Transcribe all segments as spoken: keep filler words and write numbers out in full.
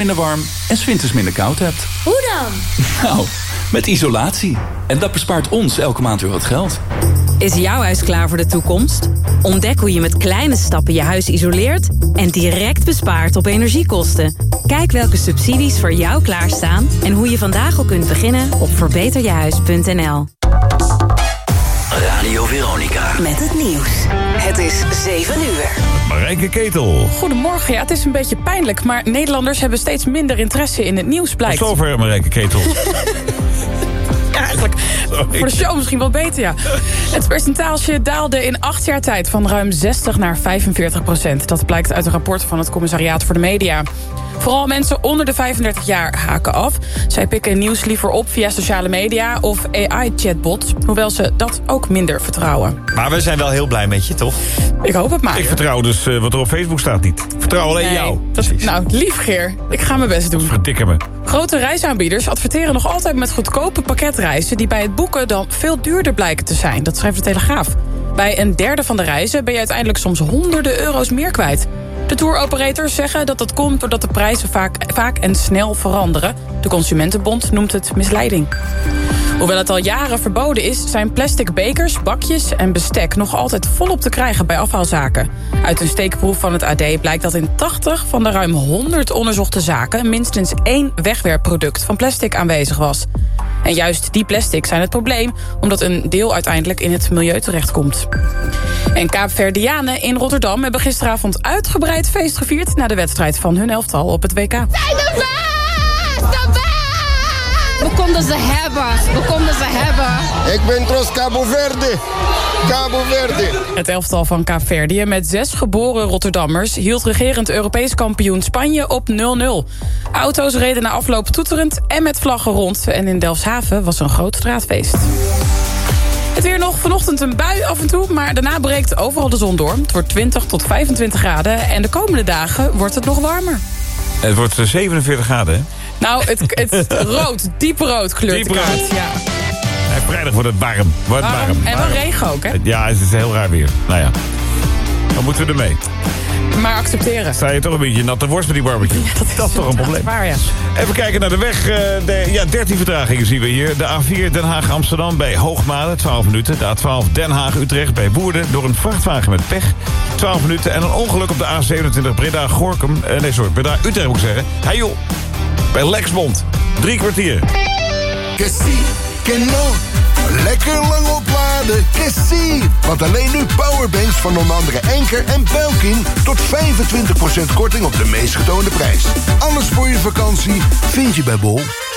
minder warm en 's winters minder koud hebt. Hoe dan? Nou, met isolatie. En dat bespaart ons elke maand weer wat geld. Is jouw huis klaar voor de toekomst? Ontdek hoe je met kleine stappen je huis isoleert en direct bespaart op energiekosten. Kijk welke subsidies voor jou klaarstaan en hoe je vandaag al kunt beginnen op verbeter je huis punt n l. Radio Veronica. Met het nieuws. Het is zeven uur. Marijke Ketel. Goedemorgen. Ja, het is een beetje pijnlijk, maar Nederlanders hebben steeds minder interesse in het nieuws, blijkt. Tot zover, Marijke Ketel. Ja, eigenlijk Sorry. voor de show misschien wel beter, ja. Het percentage daalde in acht jaar tijd van ruim zestig naar vijfenveertig procent. Dat blijkt uit een rapport van het Commissariaat voor de Media. Vooral mensen onder de vijfendertig jaar haken af. Zij pikken nieuws liever op via sociale media of A I-chatbots, hoewel ze dat ook minder vertrouwen. Maar we zijn wel heel blij met je, toch? Ik hoop het maar. Ik vertrouw dus uh, wat er op Facebook staat niet. Ik vertrouw alleen nee, jou. Dat is, nou, lief Geer. Ik ga mijn best doen. Verdikken me. Grote reisaanbieders adverteren nog altijd met goedkope pakketreizen die bij het boeken dan veel duurder blijken te zijn. Dat schrijft de Telegraaf. Bij een derde van de reizen ben je uiteindelijk soms honderden euro's meer kwijt. De touroperators zeggen dat dat komt doordat de prijzen vaak, vaak en snel veranderen. De Consumentenbond noemt het misleiding. Hoewel het al jaren verboden is, zijn plastic bekers, bakjes en bestek nog altijd volop te krijgen bij afhaalzaken. Uit een steekproef van het A D blijkt dat in tachtig van de ruim honderd onderzochte zaken minstens één wegwerpproduct van plastic aanwezig was. En juist die plastic zijn het probleem, omdat een deel uiteindelijk in het milieu terechtkomt. En Kaapverdianen in Rotterdam hebben gisteravond uitgebreid feest gevierd na de wedstrijd van hun elftal op het W K. Zijn de best! De best! We konden ze hebben. We konden ze hebben. Ik ben trots Cabo Verde. Cabo Verde. Het elftal van Kaapverdië met zes geboren Rotterdammers hield regerend Europees kampioen Spanje op nul nul. Auto's reden na afloop toeterend en met vlaggen rond. En in Delfshaven was een groot straatfeest. Het weer nog, vanochtend een bui af en toe, maar daarna breekt overal de zon door. Het wordt twintig tot vijfentwintig graden en de komende dagen wordt het nog warmer. Het wordt zevenenveertig graden, hè? Nou, het, het rood, diep rood kleurt Diep de kaart. rood. Ja. En vrijdag wordt het warm. Wordt Warm. warm. En wel warm. regen ook, hè? Ja, het is heel raar weer. Nou ja, dan moeten we ermee. Maar accepteren. Sta je toch een beetje natte worst met die barbecue? Ja, dat is, dat is toch een probleem. Waar, ja. Even kijken naar de weg. Uh, de, ja, dertien vertragingen zien we hier. De A vier Den Haag-Amsterdam bij Hoogmade, twaalf minuten. De A twaalf Den Haag-Utrecht bij Woerden door een vrachtwagen met pech, twaalf minuten. En een ongeluk op de A zevenentwintig Breda-Gorkum. Uh, nee, sorry, Breda-Utrecht moet ik zeggen. Hey joh, bij Lexmond. Drie kwartier. Que si, que no. Lekker lang opladen, que si. Want alleen nu powerbanks van onder andere Enker en Belkin tot vijfentwintig procent korting op de meest getoonde prijs. Alles voor je vakantie vind je bij Bol.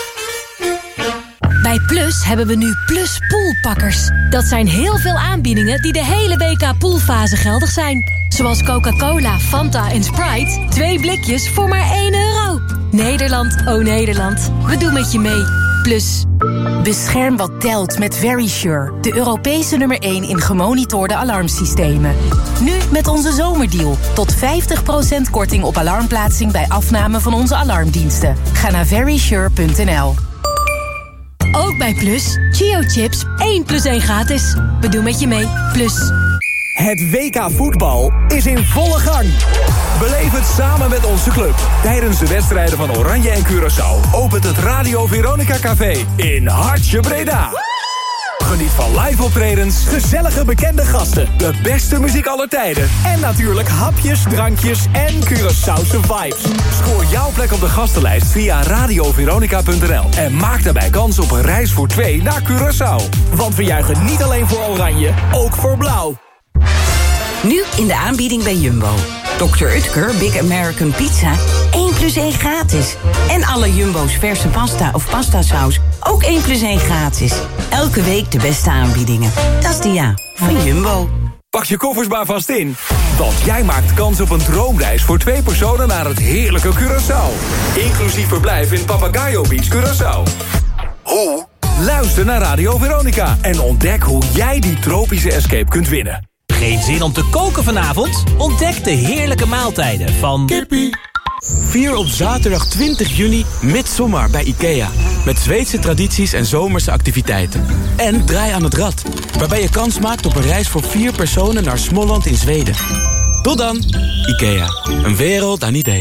Bij Plus hebben we nu Plus Poolpakkers. Dat zijn heel veel aanbiedingen die de hele W K poolfase geldig zijn. Zoals Coca-Cola, Fanta en Sprite. Twee blikjes voor maar één euro. Nederland, oh Nederland. We doen met je mee. Plus. Bescherm wat telt met Verisure. De Europese nummer één in gemonitorde alarmsystemen. Nu met onze zomerdeal. Tot vijftig procent korting op alarmplaatsing bij afname van onze alarmdiensten. Ga naar verisure punt n l. Ook bij Plus. Chio Chips, één plus één gratis. We doen met je mee. Plus. Het W K voetbal is in volle gang. Beleef het samen met onze club. Tijdens de wedstrijden van Oranje en Curaçao opent het Radio Veronica Café in Hartje Breda. Geniet van live optredens, gezellige bekende gasten, de beste muziek aller tijden en natuurlijk hapjes, drankjes en Curaçaose vibes. Scoor jouw plek op de gastenlijst via radio veronica punt n l en maak daarbij kans op een reis voor twee naar Curaçao. Want we juichen niet alleen voor Oranje, ook voor Blauw. Nu in de aanbieding bij Jumbo. dokter Utker Big American Pizza, één plus één gratis. En alle Jumbo's verse pasta of pastasaus, ook één plus één gratis. Elke week de beste aanbiedingen. Dat is de ja van Jumbo. Pak je koffers maar vast in, want jij maakt kans op een droomreis voor twee personen naar het heerlijke Curaçao. Inclusief verblijf in Papagayo Beach, Curaçao. Hoe? Luister naar Radio Veronica en ontdek hoe jij die tropische escape kunt winnen. Geen zin om te koken vanavond? Ontdek de heerlijke maaltijden van Kippie. Vier op zaterdag twintig juni Midsommar bij IKEA. Met Zweedse tradities en zomerse activiteiten. En Draai aan het Rad, waarbij je kans maakt op een reis voor vier personen naar Småland in Zweden. Tot dan, IKEA. Een wereld aan ideeën.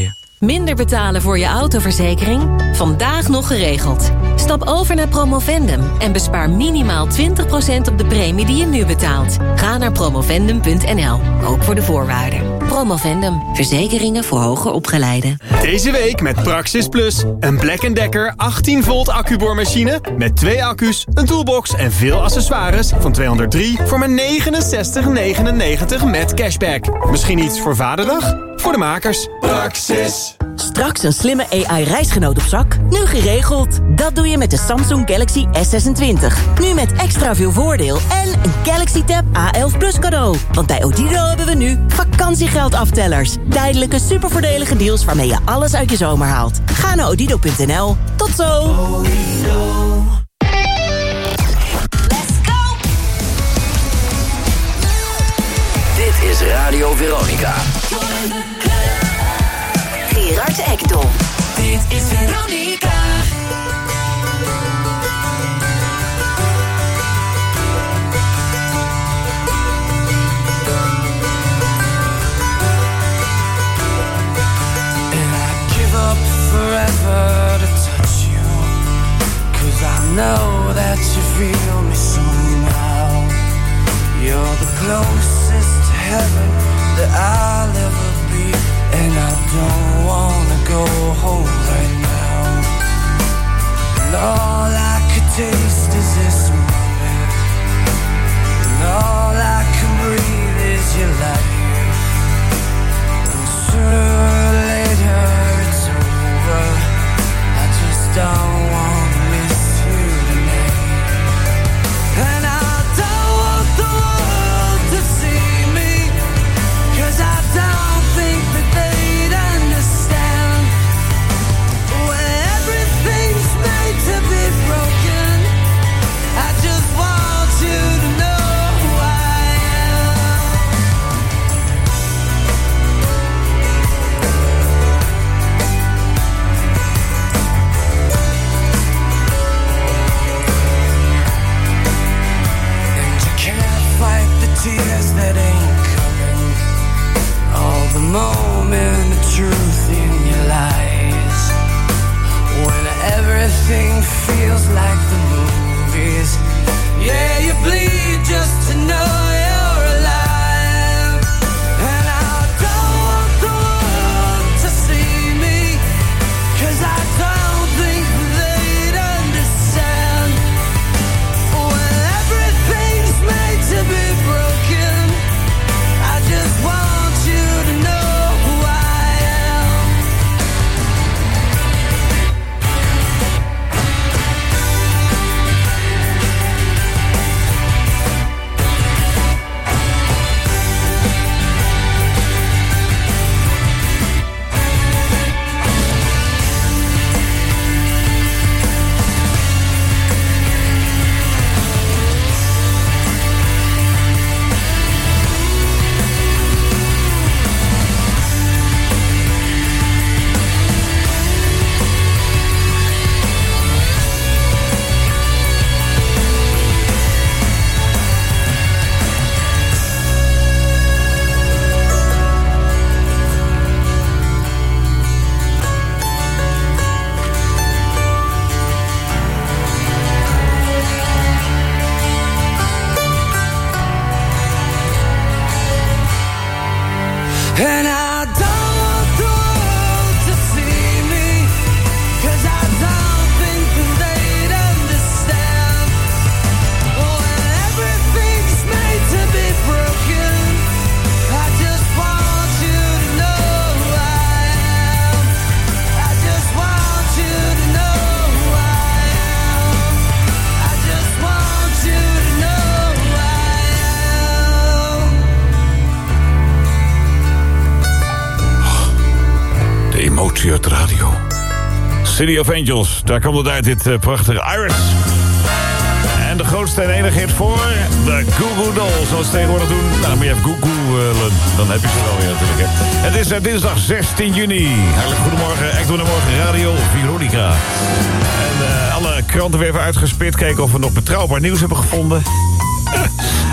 Minder betalen voor je autoverzekering? Vandaag nog geregeld. Stap over naar Promovendum en bespaar minimaal twintig procent op de premie die je nu betaalt. Ga naar promovendum punt n l, ook voor de voorwaarden. Promovendum, verzekeringen voor hoger opgeleiden. Deze week met Praxis Plus. Een Black Decker achttien volt accuboormachine met twee accu's, een toolbox en veel accessoires van tweehonderddrie voor maar negenenzestig negenennegentig met cashback. Misschien iets voor Vaderdag? Voor de makers. Praxis. Straks een slimme A I-reisgenoot op zak? Nu geregeld. Dat doe je met de Samsung Galaxy S zesentwintig. Nu met extra veel voordeel en een Galaxy Tab A elf Plus cadeau. Want bij Odido hebben we nu vakantiegeldaftellers. Tijdelijke supervoordelige deals waarmee je alles uit je zomer haalt. Ga naar odido punt n l. Tot zo! Dit is Radio Veronica. Gerard Ekdom. Dit is Veronica. And I give up forever to touch you, 'cause I know that you feel me somehow. You're the closest to heaven that I'll ever be, and I don't wanna go home right now. And all I could taste is this moment, and all I can breathe is your life. And sooner or later it's over. I just don't wanna miss you tonight. And I don't want the world to see me, 'cause I don't think that they'd understand. When everything's made to be broken, I just want you to know who I am. And you can't fight the tears that ain't coming, all the moment of truth in your lies. When everything feels like the movies, yeah, you bleed just to know you're alive. And I don't want the world to see me, 'cause I don't think they'd understand. When everything's made to be broken, I just want you to know who I am. And I don't want the world to see me, 'cause I don't think that they'd understand. When everything's made to be broken, I just want you to know who I am. I just want you to know who I am. I just want you to know who I am. De emotie uit de radio. City of Angels, daar komt het uit, dit uh, prachtige Iris. En de grootste en enige hit voor de Goo Goo Dolls. Zoals ze tegenwoordig doen. Nou, dan moet je even googlen. Dan heb je ze wel weer natuurlijk. Hè. Het is uh, dinsdag zestien juni. Hartelijk goedemorgen. Ik doe morgen Radio Veronica. En uh, alle kranten weer even uitgespit. Kijken of we nog betrouwbaar nieuws hebben gevonden.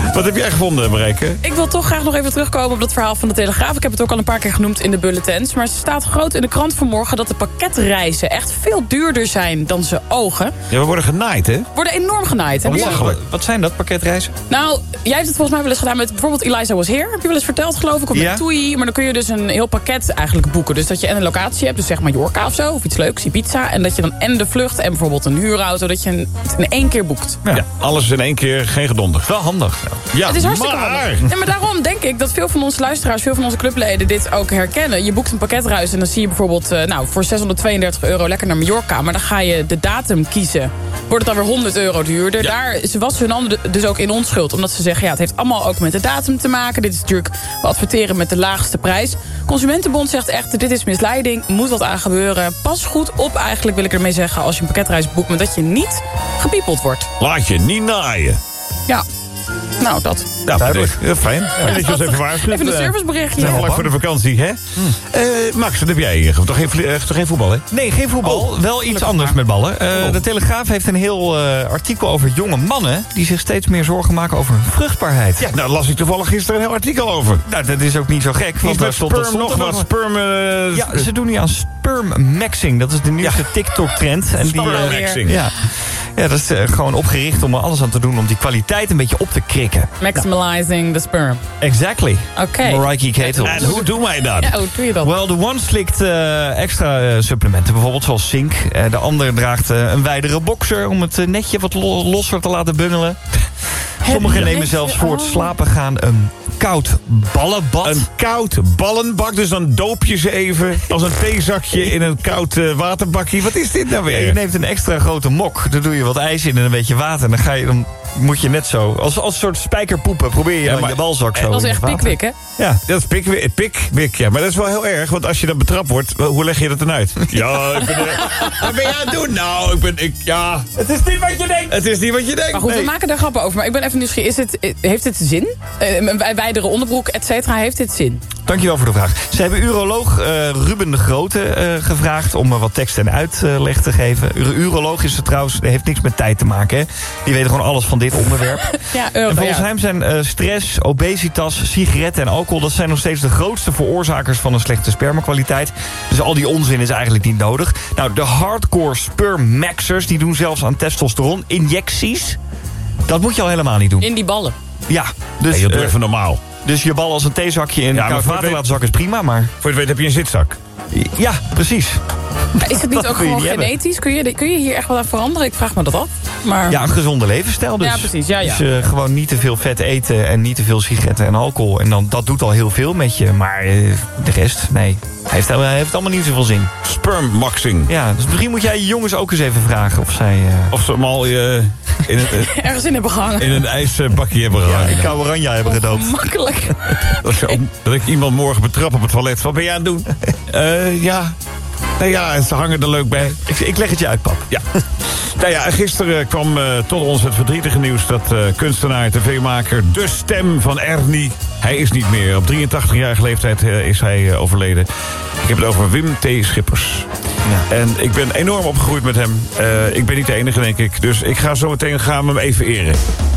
Wat heb jij gevonden, Marijke? Ik wil toch graag nog even terugkomen op dat verhaal van de Telegraaf. Ik heb het ook al een paar keer genoemd in de bulletins. Maar er staat groot in de krant vanmorgen dat de pakketreizen echt veel duurder zijn dan ze ogen. Ja, we worden genaaid, hè? Worden enorm genaaid. Hè? Wat, wat zijn dat, pakketreizen? Nou, jij hebt het volgens mij wel eens gedaan met bijvoorbeeld Eliza Was Here. Heb je wel eens verteld, geloof ik, of Ja. met Toei. Maar dan kun je dus een heel pakket eigenlijk boeken. Dus dat je en een locatie hebt, dus zeg Mallorca of zo, of iets leuks, Ibiza. En dat je dan en de vlucht en bijvoorbeeld een huurauto, dat je het in één keer boekt. Ja. Ja, alles in één keer, geen gedonder. Wel handig. Ja, Het is hartstikke maar... handig. Ja, maar daarom denk ik dat veel van onze luisteraars, veel van onze clubleden dit ook herkennen. Je boekt een pakketreis en dan zie je bijvoorbeeld uh, nou, voor zeshonderdtweeëndertig euro lekker naar Mallorca. Maar dan ga je de datum kiezen. Wordt het dan weer honderd euro duurder. Ja. Daar ze wassen hun handen dus ook in onschuld. Omdat ze zeggen, ja, het heeft allemaal ook met de datum te maken. Dit is natuurlijk, we adverteren met de laagste prijs. Consumentenbond zegt echt, dit is misleiding. Moet wat aan gebeuren. Pas goed op eigenlijk, wil ik ermee zeggen, als je een pakketreis boekt, maar dat je niet gepiepeld wordt. Laat je niet naaien. Ja. Nou, dat. Ja, duidelijk. Ja, fijn. Ja, dat je ons even waarschuwt. Even een serviceberichtje. Zijn we vlak voor de vakantie, hè? Hmm. Uh, Max, wat heb jij hier? Toch geen, uh, toch geen voetbal, hè? Nee, geen voetbal. Oh, wel iets anders met ballen. Uh, oh. De Telegraaf heeft een heel uh, artikel over jonge mannen die zich steeds meer zorgen maken over hun vruchtbaarheid. Ja, nou las ik toevallig gisteren een heel artikel over. Nou, dat is ook niet zo gek. Want daar stond, stond nog wat sperm... Uh, ja, ze doen nu aan sperm-maxing. Dat is de nieuwste ja. TikTok-trend. En die, sperm-maxing. Uh, ja. Ja, dat is uh, gewoon opgericht om er alles aan te doen om die kwaliteit een beetje op te krikken. Maximizing the sperm. Exactly. Oké. Okay. Mariah Carey. En hoe doen wij dat? Ja, hoe doe je dat? Wel, de one slikt uh, extra uh, supplementen, bijvoorbeeld zoals zink. Uh, de ander draagt uh, een wijdere boxer om het uh, netje wat lo losser te laten bungelen. Sommigen nemen zelfs voor het slapen gaan een koud ballenbad. Een koud ballenbak, dus dan doop je ze even als een theezakje in een koud uh, waterbakje. Wat is dit nou weer? Ja, je neemt een extra grote mok, daar doe je wat ijs in en een beetje water. En dan, ga je, dan moet je net zo, als, als een soort spijkerpoepen, probeer je ja, maar, je balzak zo. Dat is echt pikwik, hè? Ja, dat is pikwik, pikwik, ja. Maar dat is wel heel erg, want als je dan betrapt wordt, hoe leg je dat dan uit? Ja, ik ben er, wat ben je aan het doen? Nou, ik ben, ik, ja. Het is niet wat je denkt. Het is niet wat je denkt. Maar goed, nee. We maken daar grappen over. Maar ik ben even nieuwsgierig, is het, heeft het zin? Uh, een wijdere onderbroek, et cetera, heeft dit zin? Dankjewel voor de vraag. Ze hebben uroloog uh, Ruben de Grote uh, gevraagd om uh, wat tekst en uitleg te geven. Ur uroloog is er trouwens, heeft niks met tijd te maken. Hè? Die weten gewoon alles van dit onderwerp. Ja, euro, en volgens ja. hem zijn uh, stress, obesitas, sigaretten en alcohol, dat zijn nog steeds de grootste veroorzakers van een slechte spermakwaliteit. Dus al die onzin is eigenlijk niet nodig. Nou, de hardcore sperm-maxers, die doen zelfs aan testosteron injecties. Dat moet je al helemaal niet doen. In die ballen? Ja. Dus, nee, dat doe uh, even normaal. Dus je bal als een theezakje in ja, koud water laten zakken is prima, maar... Voor je het weet heb je een zitzak. Ja, precies. Maar is het niet ook gewoon genetisch? Kun je, kun je hier echt wel aan veranderen? Ik vraag me dat af. Maar... Ja, een gezonde levensstijl dus. Ja, precies. Ja, ja. Dus uh, gewoon niet te veel vet eten en niet te veel sigaretten en alcohol. En dan, dat doet al heel veel met je. Maar uh, de rest, nee. Hij heeft, hij heeft allemaal niet zoveel zin. Sperm-maxing. Ja, dus misschien moet jij je jongens ook eens even vragen of zij... Uh... Of ze hem al uh, in het, uh, ergens in hebben gehangen. In een ijsbakje hebben gehangen. Ja, in kou oranje hebben gedoopt. Makkelijk. Dat, ik, dat ik iemand morgen betrap op het toilet. Wat ben jij aan het doen? uh, ja... Nou ja, ze hangen er leuk bij. Ik, ik leg het je uit, pap. Ja. Nou ja, gisteren kwam uh, tot ons het verdrietige nieuws... dat uh, kunstenaar, tv-maker, de stem van Ernie... hij is niet meer. Op drieëntachtigjarige leeftijd uh, is hij uh, overleden. Ik heb het over Wim T. Schippers. Ja. En ik ben enorm opgegroeid met hem. Uh, ik ben niet de enige, denk ik. Dus ik ga zo meteen gaan hem even eren.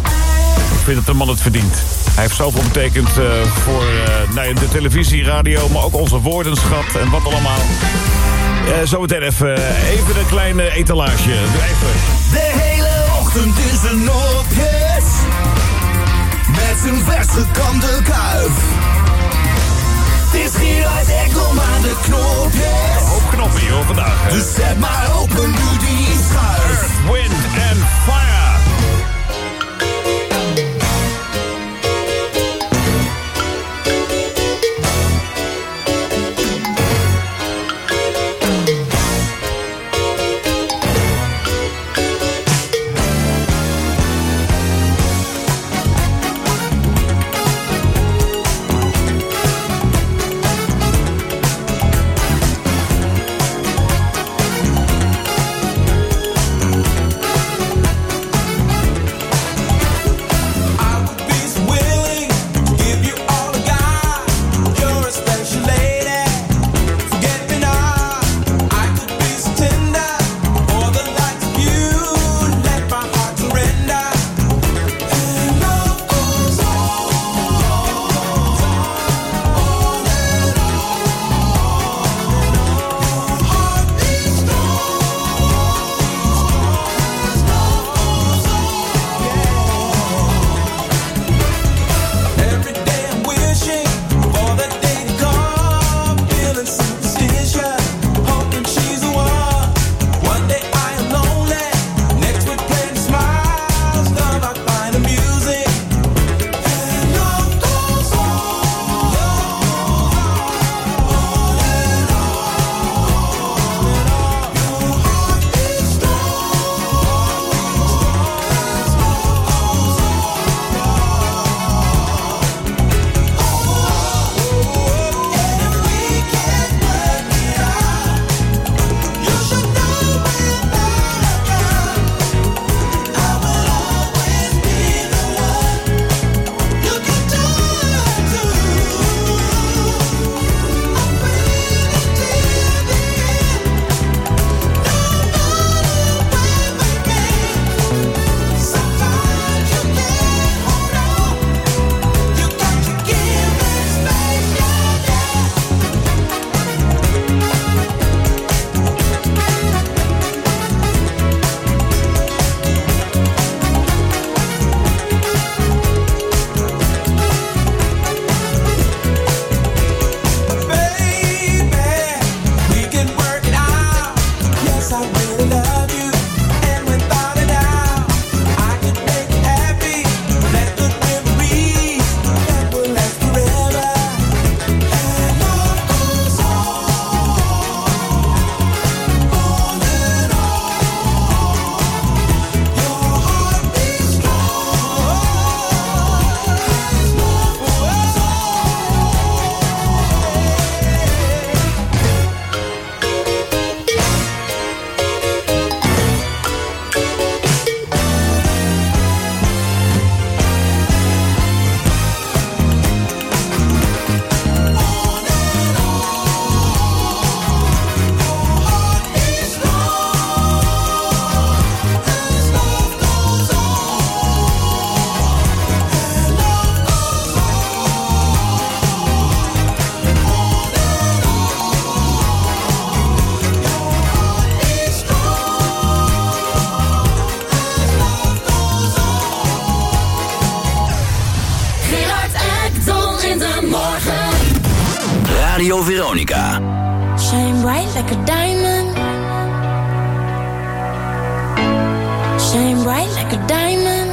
Ik vind dat de man het verdient. Hij heeft zoveel betekend uh, voor uh, nou, de televisie, radio... maar ook onze woordenschat en wat allemaal... Uh, zometeen even, uh, even een kleine etalage. Even. De hele ochtend in zijn nopjes. Met zijn vers gekamde kuif. Het is Gerard Ekdom aan de knopjes. Een hoop knoppen hier hoor, vandaag. Hè? Dus zet maar open nu die schuif. Earth, Wind and Fire. Radio Veronica. Shine bright like a diamond. Shine bright like a diamond.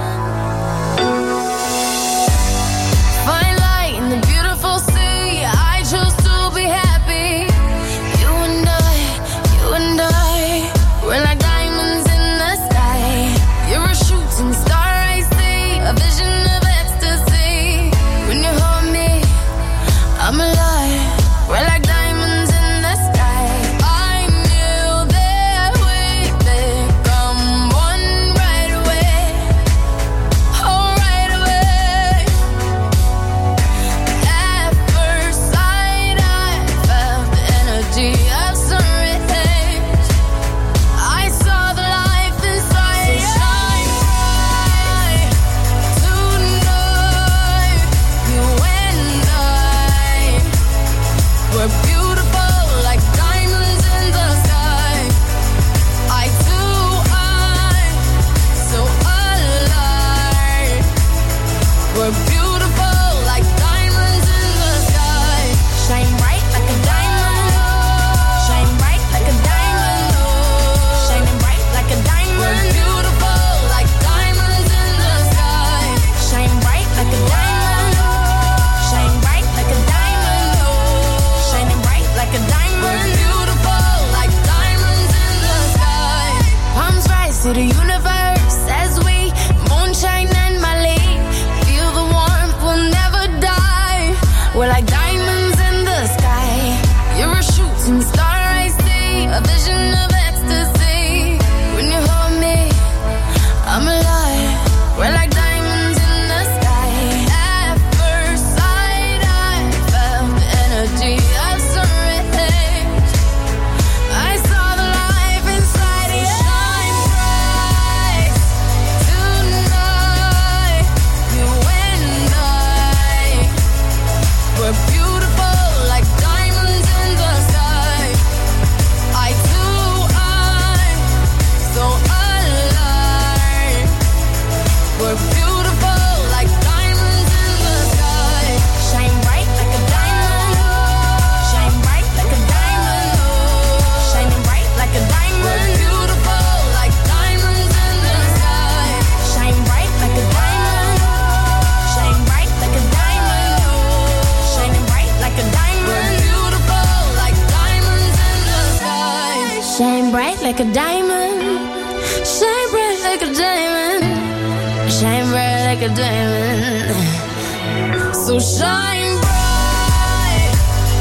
Fine light in the beautiful sea. I chose to be happy. You and I, you and I, we're like diamonds in the sky. You're a shooting star, I see, a vision of ecstasy. When you hold me, I'm alive. We're like diamonds in the sky. I knew that we'd become one right away. Oh, right away. At first sight, I felt the energy of sunrise. I saw the life inside. So shine bright tonight. You and I, we're beautiful like diamonds in the sky. I too, I, so alive. We're beautiful like diamonds in the sky. Shine bright like a diamond. Shine bright like a diamond. Shining bright like a diamond. We're beautiful like diamonds in the sky. Shine bright like a diamond. Shine bright like a diamond. Shining bright like a diamond. We're beautiful like diamonds in the sky. Palms rise to the universe as we moonshine and Mali. Feel the warmth, we'll never die. We're like diamonds in the sky. You're a shooting star, I see, a vision of ecstasy. When you hold me, I'm alive. We're like diamonds in the sky. At first sight, I felt the energy of sunrise. I saw the life inside you. Shine bright tonight. You and I, we're beautiful like diamonds in the sky. I too, I, so alive. We're beautiful like diamonds in the sky. Shine bright like a diamond. Shine bright like a diamond. Shining bright like a diamond. We're beautiful like diamonds in the sky. Shine bright like a diamond. Shine bright like a diamond. Shining bright like a diamond. We're beautiful like diamonds in the sky. Shine bright like a diamond. Shine bright like a diamond. Shine bright like a diamond. So shine bright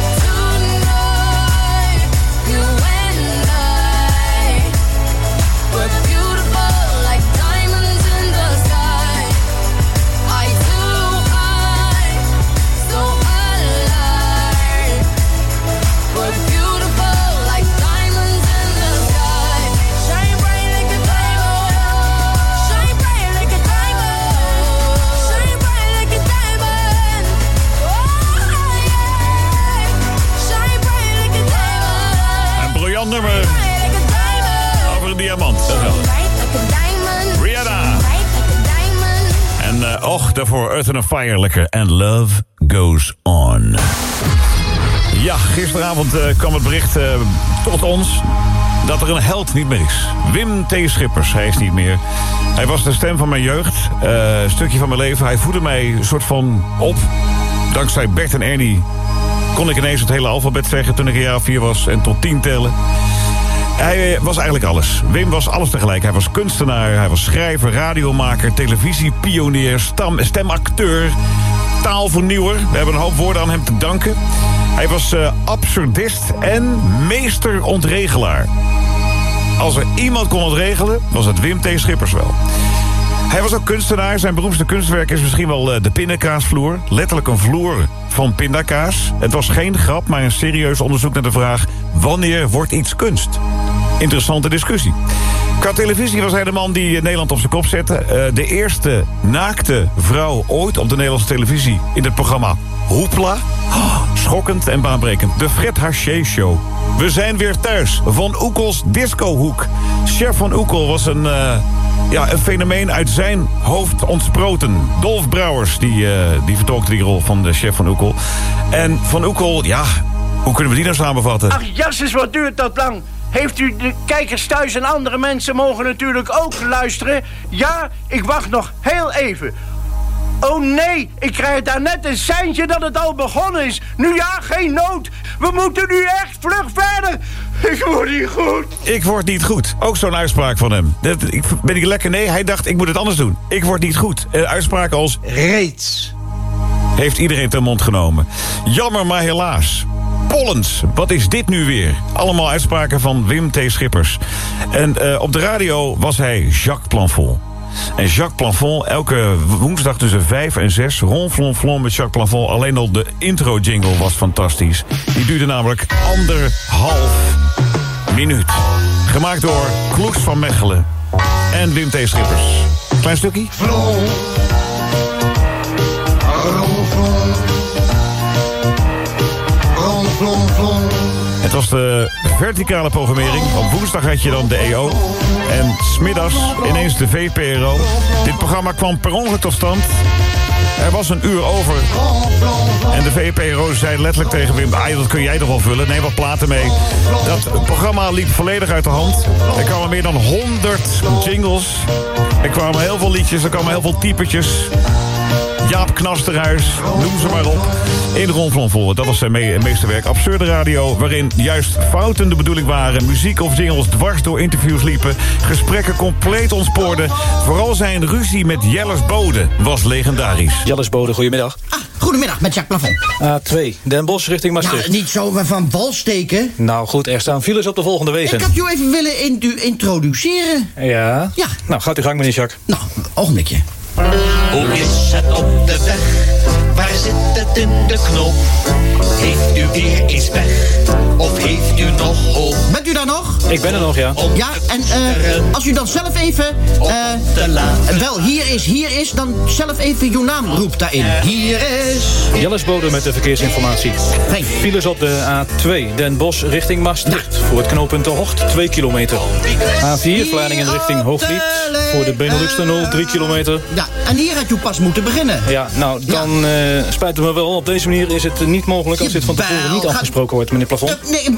tonight. You and I, we're beautiful like diamonds in the sky. I too, I, so alive. We're beautiful like diamonds in the sky. Shine bright like a diamond. Shine bright like a diamond. Shine bright like a diamond. Oh yeah. Shine bright like a diamond. Een briljant nummer Bright like a diamond. over een diamant. Dat wel. Bright like a diamond. Rihanna. Bright like a diamond. En uh, och, daarvoor Earth and Fire lekker. And Love Goes On. Ja, gisteravond uh, kwam het bericht uh, tot ons dat er een held niet meer is. Wim T. Schippers, hij is niet meer. Hij was de stem van mijn jeugd, uh, een stukje van mijn leven. Hij voedde mij een soort van op. Dankzij Bert en Ernie kon ik ineens het hele alfabet zeggen toen ik een jaar of vier was en tot tien tellen. Hij was eigenlijk alles. Wim was alles tegelijk. Hij was kunstenaar, hij was schrijver, radiomaker, televisiepionier, stam, stemacteur, taalvernieuwer. We hebben een hoop woorden aan hem te danken. Hij was uh, absurdist en meesterontregelaar. Als er iemand kon ontregelen, was het Wim T. Schippers wel. Hij was ook kunstenaar. Zijn beroemdste kunstwerk is misschien wel uh, de pindakaasvloer. Letterlijk een vloer van pindakaas. Het was geen grap, maar een serieus onderzoek naar de vraag: wanneer wordt iets kunst? Interessante discussie. Qua televisie was hij de man die Nederland op zijn kop zette. Uh, de eerste naakte vrouw ooit op de Nederlandse televisie in het programma Hoepla. Oh, schokkend en baanbrekend. De Fred Haché Show. We zijn weer thuis. Van Oekels Discohoek. Chef Van Oekel was een, uh, ja, een fenomeen uit zijn hoofd ontsproten. Dolf Brouwers, die, uh, die vertolkte die rol van de Chef Van Oekel. En Van Oekel, ja, hoe kunnen we die nou samenvatten? Ach, jasses, wat duurt dat lang? Heeft u de kijkers thuis en andere mensen mogen natuurlijk ook luisteren? Ja, ik wacht nog heel even. Oh nee, ik krijg daar net een seintje dat het al begonnen is. Nu ja, geen nood. We moeten nu echt vlug verder. Ik word niet goed. Ik word niet goed. Ook zo'n uitspraak van hem. Dat, ik, ben ik lekker? Nee, hij dacht ik moet het anders doen. Ik word niet goed. Uh, uitspraken als reeds heeft iedereen ten mond genomen. Jammer, maar helaas. Pollens, wat is dit nu weer? Allemaal uitspraken van Wim T. Schippers. En uh, op de radio was hij Jacques Planvol. En Jacques Planvol, elke woensdag tussen vijf en zes... ronflonflon met Jacques Planvol. Alleen al de intro-jingle was fantastisch. Die duurde namelijk anderhalf minuut. Gemaakt door Kloeks van Mechelen en Wim T. Schippers. Klein stukje. Vlon. Ronflon. Ronflon, vlon. Het was de verticale programmering. Op woensdag had je dan de E O. En 's middags ineens de V P R O. Dit programma kwam per ongeluk tot stand. Er was een uur over. En de V P R O zei letterlijk tegen Wim: ah, dat kun jij toch wel vullen? Neem wat platen mee. Dat programma liep volledig uit de hand. Er kwamen meer dan honderd jingles. Er kwamen heel veel liedjes. Er kwamen heel veel typetjes. Jaap Knasterhuis, noem ze maar op. In Ronflonvol, dat was zijn me- meesterwerk. Absurde radio, waarin juist fouten de bedoeling waren. Muziek of jingles dwars door interviews liepen. Gesprekken compleet ontspoorden. Vooral zijn ruzie met Jelles Bode was legendarisch. Jelles Bode, goedemiddag. Ah, goedemiddag, met Jacques Plafond. A twee, Den Bosch richting Maastricht. Ja, niet zo van wal steken. Nou goed, er staan files op de volgende wegen. Ik had u even willen in- introduceren. Ja? Ja. Nou, gaat u gang, meneer Jacques. Nou, ogenblikje. Hoe is het op de weg? Waar zit het in de knop? Heeft u weer eens weg? Of heeft u nog hoop? Bent u daar nog? Ik ben er nog, ja. Ja, en uh, als u dan zelf even... Uh, wel, hier is, hier is, dan zelf even uw naam roept daarin. Hier is... Jelles Bode met de verkeersinformatie. Hey. Files op de A twee, Den Bosch richting Maastricht. Ja. Voor het knooppunt De Hocht, twee kilometer. A vier, Vlaardingen richting Hooglied. Voor de Benelux-tunnel, drie kilometer. Ja, en hier had u pas moeten beginnen. Ja, nou, dan ja. uh, spijt het me wel. Op deze manier is het niet mogelijk als dit van tevoren niet afgesproken wordt, meneer Plafond. Uh, nee,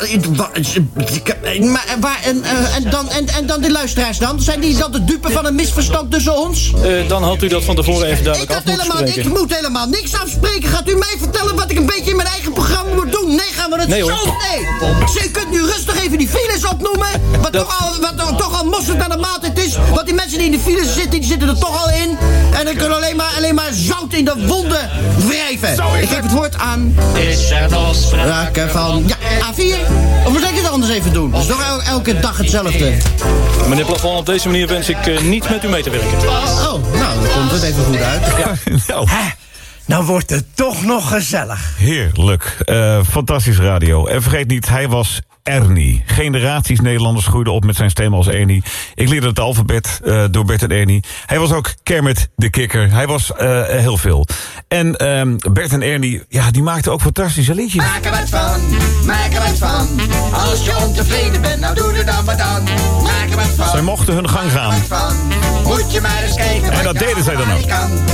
maar waar, en, uh, en, dan, en, en dan de luisteraars dan? Zijn die dan de dupe van een misverstand tussen ons? Uh, dan had u dat van tevoren even duidelijk ik af moeten helemaal, spreken. Ik moet helemaal niks afspreken. Gaat u mij vertellen wat ik een beetje in mijn eigen programma moet doen? Nee, gaan we het nee, zo... Hoor. Nee. U kunt nu rustig even die files opnoemen. Wat, dat... toch, al, wat toch al mosterd aan de maaltijd is. Want die mensen die in de files zitten, die zitten er toch al in. En dan kunnen alleen maar, alleen maar zout in de wonden wrijven. Ik geef het woord aan... Is er nog sprake van... Ja, A vier. Of moet ik het anders even doen? Dat is toch el- elke dag hetzelfde. Meneer Plafond, op deze manier wens ik uh, niet met u mee te werken. Oh, nou, dan komt het even goed uit. Ja. nou. Nou wordt het toch nog gezellig. Heerlijk. Uh, fantastisch radio. En vergeet niet, hij was Ernie. Generaties Nederlanders groeiden op met zijn stem als Ernie. Ik leerde het alfabet uh, door Bert en Ernie. Hij was ook Kermit de Kikker. Hij was uh, heel veel. En um, Bert en Ernie, ja, die maakten ook fantastische liedjes. Maak er wat van, maak er wat van. Als je ontevreden bent, nou doe er dan wat aan. Maak er wat van. Zij mochten hun gang gaan. Moet je maar eens kijken. En dat deden zij dan ook.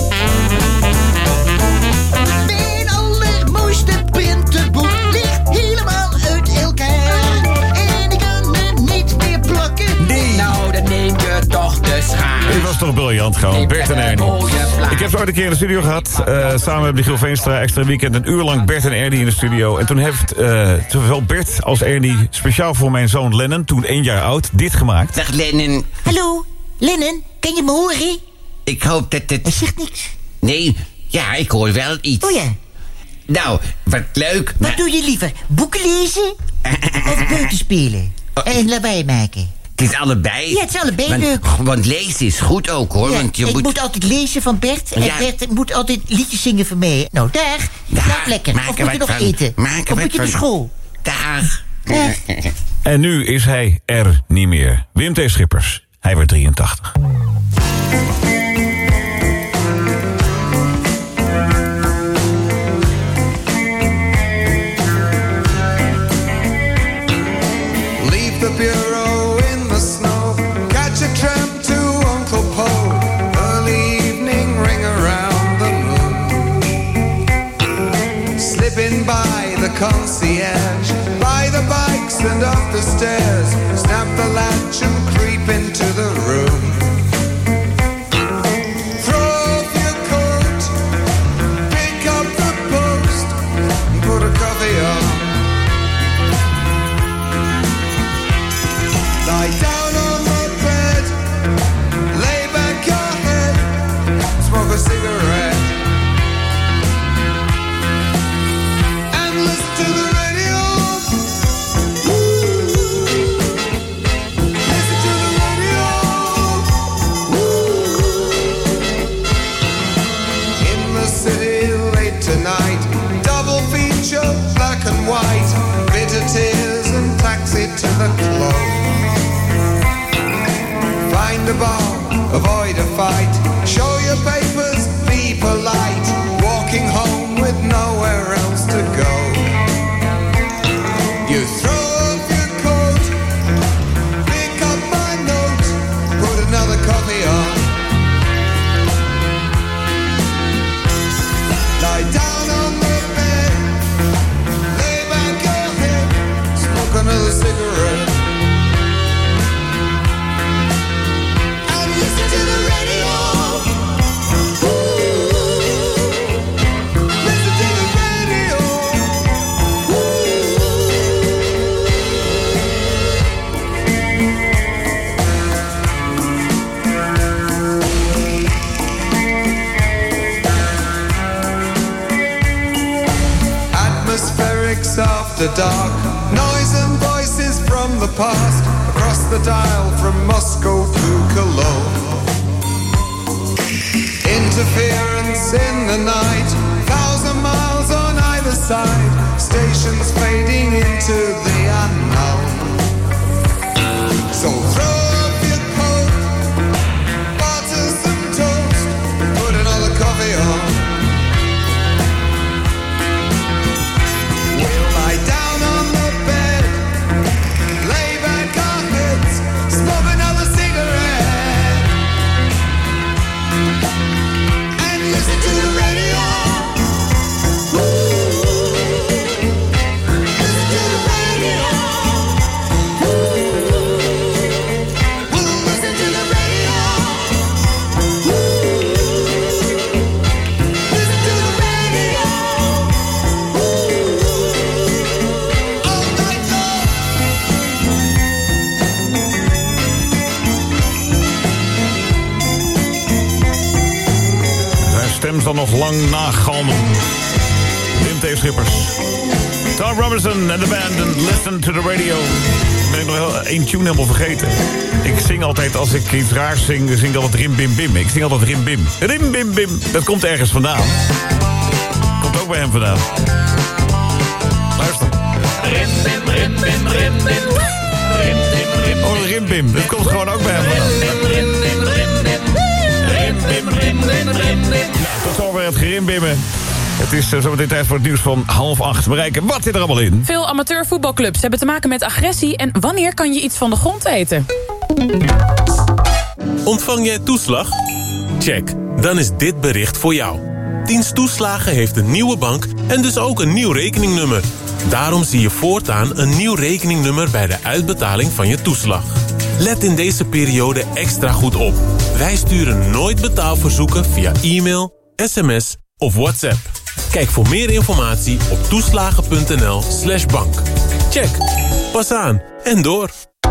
Mijn allermooiste printenboek ligt helemaal uit elkaar. En ik kan met schaar. Dit was toch briljant gewoon, Bert en Ernie. Ik heb ze ooit een keer in de studio gehad. Uh, samen met Michiel Veenstra, extra weekend. Een uur lang Bert en Ernie in de studio. En toen heeft uh, zowel Bert als Ernie speciaal voor mijn zoon Lennon, toen één jaar oud, dit gemaakt. Dag Lennon. Hallo, Lennon, kan je me horen? Ik hoop dat het... Hij zegt niks. Nee, ja, ik hoor wel iets. Oh ja. Nou, wat leuk. Wat maar... doe je liever? Boeken lezen? Of buiten spelen? Oh. En lawaai maken? Het is allebei. Ja, het is allebei want, leuk. Want lezen is goed ook, hoor. Ja, want je ik moet... moet altijd lezen van Bert. En Ja. Bert moet altijd liedjes zingen van mij. Nou, dag. Slaap lekker. maak Of er moet je wat nog van. eten? Maak er Of wat moet je naar van. school? Dag. Dag. En nu is hij er niet meer. Wim T. Schippers. Hij werd drieëntachtig. Leave the bureau in the snow. Catch a tram to Uncle Poe. Early evening ring around the moon. Slipping by the concierge. By the bikes and up the stairs. Snap the latch and creep into the room. Throw off your coat. Pick up the post. And put a coffee on. Lie down on the bed, lay back your head, smoke a cigarette, and listen to the radio. Woo. Listen to the radio. Woo. In the city late tonight, double feature, black and white, bitter tears and taxi to the club. Find a bar, avoid a fight. Show your papers, be polite. Walking home with nowhere else to go. You throw off your coat, pick up my note, put another coffee on. Lie down on the bed, lay back your head, smoke another cigarette. Listen to the radio. Ooh. Listen to the radio. Atmospherics after dark. Noise and voices from the past. Across the dial from Moscow to Cologne. Interference in the night. Thousand miles on either side. Stations fading into the unknown. So throw up your coat, butter some toast, put another coffee on. We'll lie down on the bed, lay back our heads, smoke another cigarette, and listen to the radio. Woo. Listen to the radio. Woo. We'll listen to the radio. Woo. Listen to the radio. All night long. Zijn stem zal nog lang nagalmen. Wim T. Schippers. Tom Robinson en de band en Listen to the Radio. Ben ik nog heel, één tune helemaal vergeten. Ik zing altijd, als ik iets raars zing, dan zing ik altijd rim bim bim. Ik zing altijd rim bim. Rim bim bim. Dat komt ergens vandaan. Komt ook bij hem vandaan. Luister. Rim, bim, rim, bim, rim, bim. Rim, bim, rim. Oh, rim bim. Dat komt gewoon ook bij hem vandaan. Rim, rim, rim, rim, bim. Rim, bim, rim, bim, rim, bim. Tot zover het gerimbimmen. Het is uh, zometeen tijd voor het nieuws van half acht. Bereiken. Wat zit er allemaal in? Veel amateurvoetbalclubs hebben te maken met agressie. En wanneer kan je iets van de grond eten? Ontvang jij toeslag? Check. Dan is dit bericht voor jou. Dienst Toeslagen heeft een nieuwe bank en dus ook een nieuw rekeningnummer. Daarom zie je voortaan een nieuw rekeningnummer bij de uitbetaling van je toeslag. Let in deze periode extra goed op. Wij sturen nooit betaalverzoeken via e-mail, sms of WhatsApp. Kijk voor meer informatie op toeslagen.nl slash bank. Check. Pas aan. En door.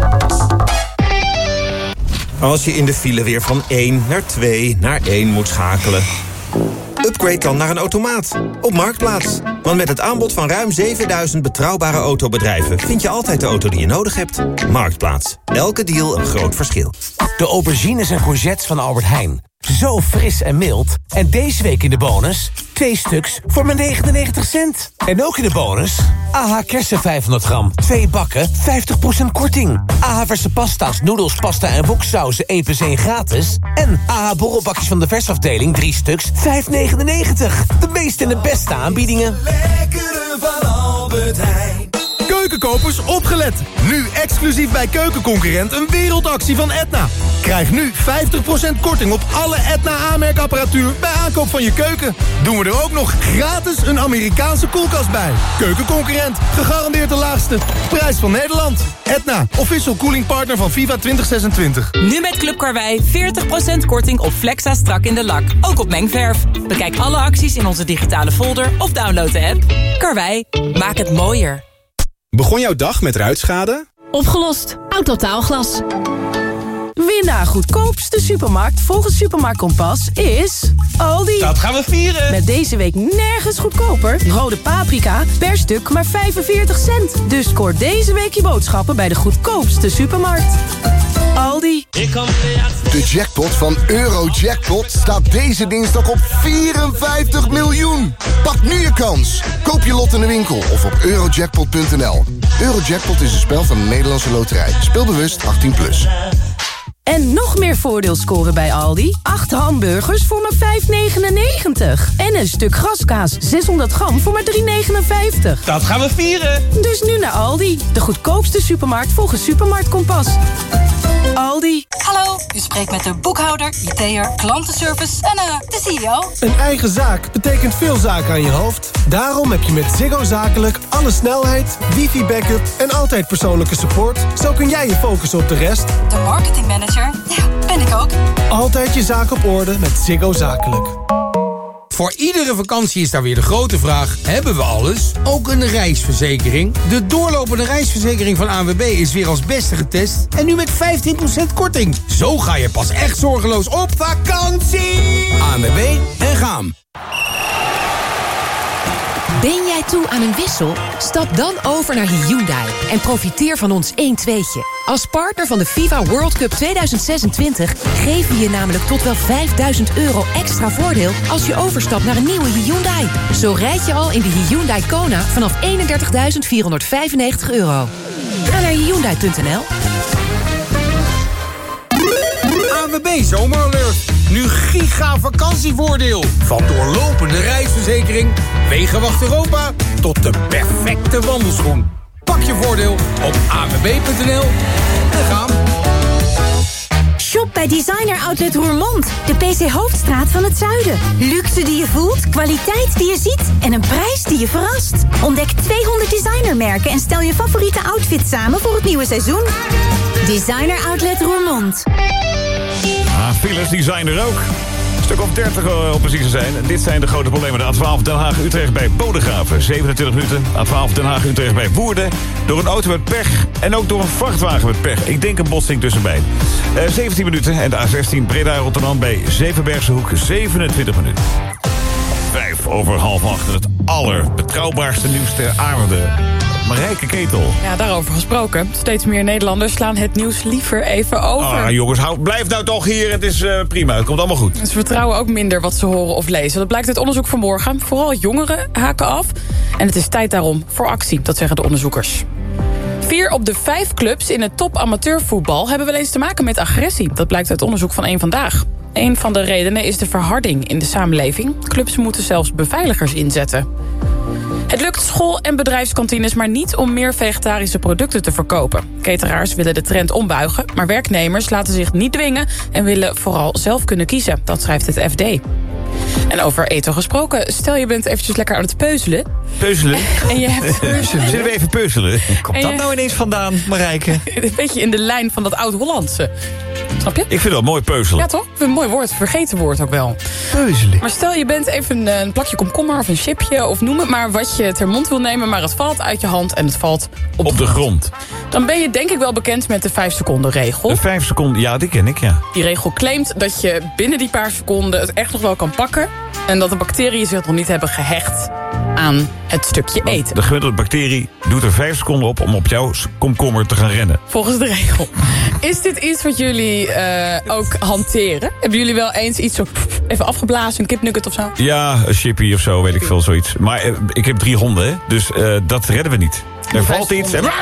Als je in de file weer van één naar twee naar één moet schakelen. Upgrade kan naar een automaat. Op Marktplaats. Want met het aanbod van ruim zevenduizend betrouwbare autobedrijven vind je altijd de auto die je nodig hebt. Marktplaats. Elke deal een groot verschil. De aubergines en courgettes van Albert Heijn. Zo fris en mild. En deze week in de bonus... twee stuks voor maar negenennegentig cent. En ook in de bonus... A H kersen vijfhonderd gram. Twee bakken, vijftig procent korting. A H verse pasta's, noedels, pasta en woksauzen één plus één gratis. En A H borrelbakjes van de versafdeling, drie stuks, vijf negenennegentig. De meeste en de beste aanbiedingen. Lekkere van Albert Heijn. Keukenkopers, opgelet! Nu exclusief bij Keukenconcurrent een wereldactie van Edna. Krijg nu vijftig procent korting op alle Edna aanmerkapparatuur bij aankoop van je keuken. Doen we er ook nog gratis een Amerikaanse koelkast bij. Keukenconcurrent, gegarandeerd de laagste prijs van Nederland. Edna, official cooling partner van FIFA twintig zesentwintig. Nu met Club Karwei veertig procent korting op Flexa strak in de lak. Ook op mengverf. Bekijk alle acties in onze digitale folder of download de app. Karwei, maak het mooier. Begon jouw dag met ruitschade? Opgelost. Autotaalglas. Winnaar goedkoopste supermarkt volgens Supermarkt Kompas is Aldi. Dat gaan we vieren. Met deze week nergens goedkoper. Rode paprika per stuk maar vijfenveertig cent. Dus scoor deze week je boodschappen bij de goedkoopste supermarkt. Aldi. De jackpot van Eurojackpot staat deze dinsdag op vierenvijftig miljoen. Pak nu je kans. Koop je lot in de winkel of op eurojackpot punt n l. Eurojackpot is een spel van de Nederlandse Loterij. Speel bewust achttien plus. En nog meer voordeel scoren bij Aldi. acht hamburgers voor maar vijf negenennegentig. En een stuk graskaas zeshonderd gram voor maar drie negenenvijftig. Dat gaan we vieren. Dus nu naar Aldi. De goedkoopste supermarkt volgens Supermarkt Kompas. Aldi. Hallo, u spreekt met de boekhouder, I T'er, klantenservice en uh, de C E O. Een eigen zaak betekent veel zaken aan je hoofd. Daarom heb je met Ziggo Zakelijk alle snelheid, wifi-backup en altijd persoonlijke support. Zo kun jij je focussen op de rest. De marketingmanager, ja, ben ik ook. Altijd je zaak op orde met Ziggo Zakelijk. Voor iedere vakantie is daar weer de grote vraag: hebben we alles? Ook een reisverzekering? De doorlopende reisverzekering van A N W B is weer als beste getest en nu met vijftien procent korting. Zo ga je pas echt zorgeloos op vakantie! A N W B en Gaam. Ben jij toe aan een wissel? Stap dan over naar Hyundai en profiteer van ons één tweetje. Als partner van de FIFA World Cup tweeduizend zesentwintig geven we je namelijk tot wel vijfduizend euro extra voordeel als je overstapt naar een nieuwe Hyundai. Zo rijd je al in de Hyundai Kona vanaf eenendertigduizend vierhonderdvijfennegentig euro. Ga naar hyundai punt n l. A N W B Zomeralert. Nu giga vakantievoordeel. Van doorlopende reisverzekering, Wegenwacht Europa tot de perfecte wandelschoen. Pak je voordeel op a n w b punt n l en gaan. Shop bij Designer Outlet Roermond, de P C Hoofdstraat van het zuiden. Luxe die je voelt, kwaliteit die je ziet en een prijs die je verrast. Ontdek tweehonderd designermerken en stel je favoriete outfit samen voor het nieuwe seizoen. Designer Outlet Roermond. Ah, files die zijn er ook. Een stuk of dertig om precies te zijn. En dit zijn de grote problemen. De A twaalf Den Haag-Utrecht bij Bodegraven. zevenentwintig minuten. A twaalf Den Haag-Utrecht bij Woerden. Door een auto met pech. En ook door een vrachtwagen met pech. Ik denk een botsing tussenbij. Uh, zeventien minuten. En de A zestien Breda-Rotterdam bij Zevenbergse Hoek. zevenentwintig minuten. Vijf over half acht. Het allerbetrouwbaarste nieuws ter aarde. Marijke Ketel. Ja, daarover gesproken. Steeds meer Nederlanders slaan het nieuws liever even over. Ah, jongens, hou, blijf nou toch hier. Het is uh, prima, het komt allemaal goed. Ze vertrouwen ook minder wat ze horen of lezen. Dat blijkt uit onderzoek van morgen. Vooral jongeren haken af. En het is tijd daarom voor actie, dat zeggen de onderzoekers. Vier op de vijf clubs in het top amateurvoetbal hebben wel eens te maken met agressie. Dat blijkt uit onderzoek van één Vandaag. Een van de redenen is de verharding in de samenleving. Clubs moeten zelfs beveiligers inzetten. Het lukt school- en bedrijfskantines maar niet om meer vegetarische producten te verkopen. Cateraars willen de trend ombuigen, maar werknemers laten zich niet dwingen en willen vooral zelf kunnen kiezen. Dat schrijft het F D. En over eten gesproken, stel je bent eventjes lekker aan het peuzelen. Peuzelen? En je hebt peuzelen. Zullen we even peuzelen? Komt En dat je- nou ineens vandaan, Marijke? Een beetje in de lijn van dat oud-Hollandse. Snap je? Ik vind dat mooi peuzelen. Ja, toch? Ik vind het een mooi woord. Vergeten woord ook wel. Peuzelen. Maar stel je bent even een, een plakje komkommer of een chipje... of noem het maar wat je ter mond wil nemen... maar het valt uit je hand en het valt op, Op de grond. Dan ben je denk ik wel bekend met de vijf seconden regel. De vijf seconden, ja, die ken ik, ja. Die regel claimt dat je binnen die paar seconden het echt nog wel kan pakken... en dat de bacteriën zich nog niet hebben gehecht aan het stukje eten. De gemiddelde bacterie doet er vijf seconden op om op jouw komkommer te gaan rennen. Volgens de regel. Is dit iets wat jullie eh, ook hanteren? Hebben jullie wel eens iets zo even afgeblazen, een kipnugget of zo? Ja, een chippy of zo, weet ik veel, zoiets. Maar eh, ik heb drie honden, hè, dus eh, dat redden we niet. Er valt iets en...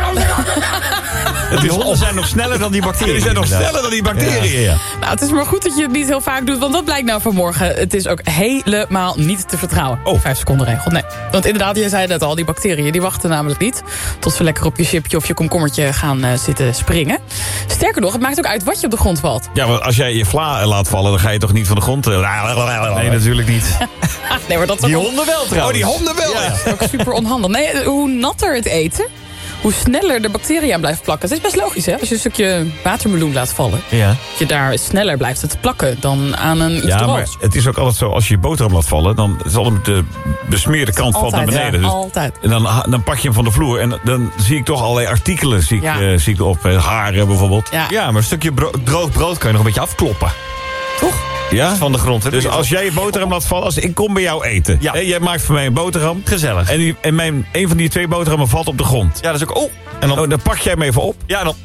Die honden zijn nog sneller dan die bacteriën. Die zijn nog inderdaad. sneller dan die bacteriën, ja. Nou, het is maar goed dat je het niet heel vaak doet, want dat blijkt nou vanmorgen. Het is ook helemaal niet te vertrouwen. Oh, vijf seconden regel. Nee. Want inderdaad, jij zei net al, die bacteriën die wachten namelijk niet tot ze lekker op je chipje of je komkommertje gaan uh, zitten springen. Sterker nog, het maakt ook uit wat je op de grond valt. Ja, want als jij je vla laat vallen, dan ga je toch niet van de grond... uh, Nee, natuurlijk niet. Nee, maar dat is Die ook honden wel trouwens. Oh, die honden wel, ja. Dat is ook super onhandig. Nee, hoe natter het eten, hoe sneller de bacteriën aan blijven plakken. Het is best logisch, hè? Als je een stukje watermeloen laat vallen... Ja. dat je daar sneller blijft het plakken dan aan een iets Ja, maar droogs. het is ook altijd zo, als je je boterham laat vallen... dan zal hem de besmeerde kant valt naar Altijd, beneden. ja, Dus, altijd. en dan, dan pak je hem van de vloer en dan zie ik toch allerlei artikelen zie ik, Ja. eh, zie ik erop. eh, Haren bijvoorbeeld. Ja. Ja, maar een stukje bro- droog brood kan je nog een beetje afkloppen. Toch? Ja? Van de grond. hè? Dus als jij je boterham laat vallen, als ik kom bij jou eten... Ja. hè, jij maakt voor mij een boterham... Gezellig. en, die, en mijn, een van die twee boterhammen valt op de grond. Ja, dat is ook... Oh, En dan, oh, dan pak jij hem even op. ja, dan...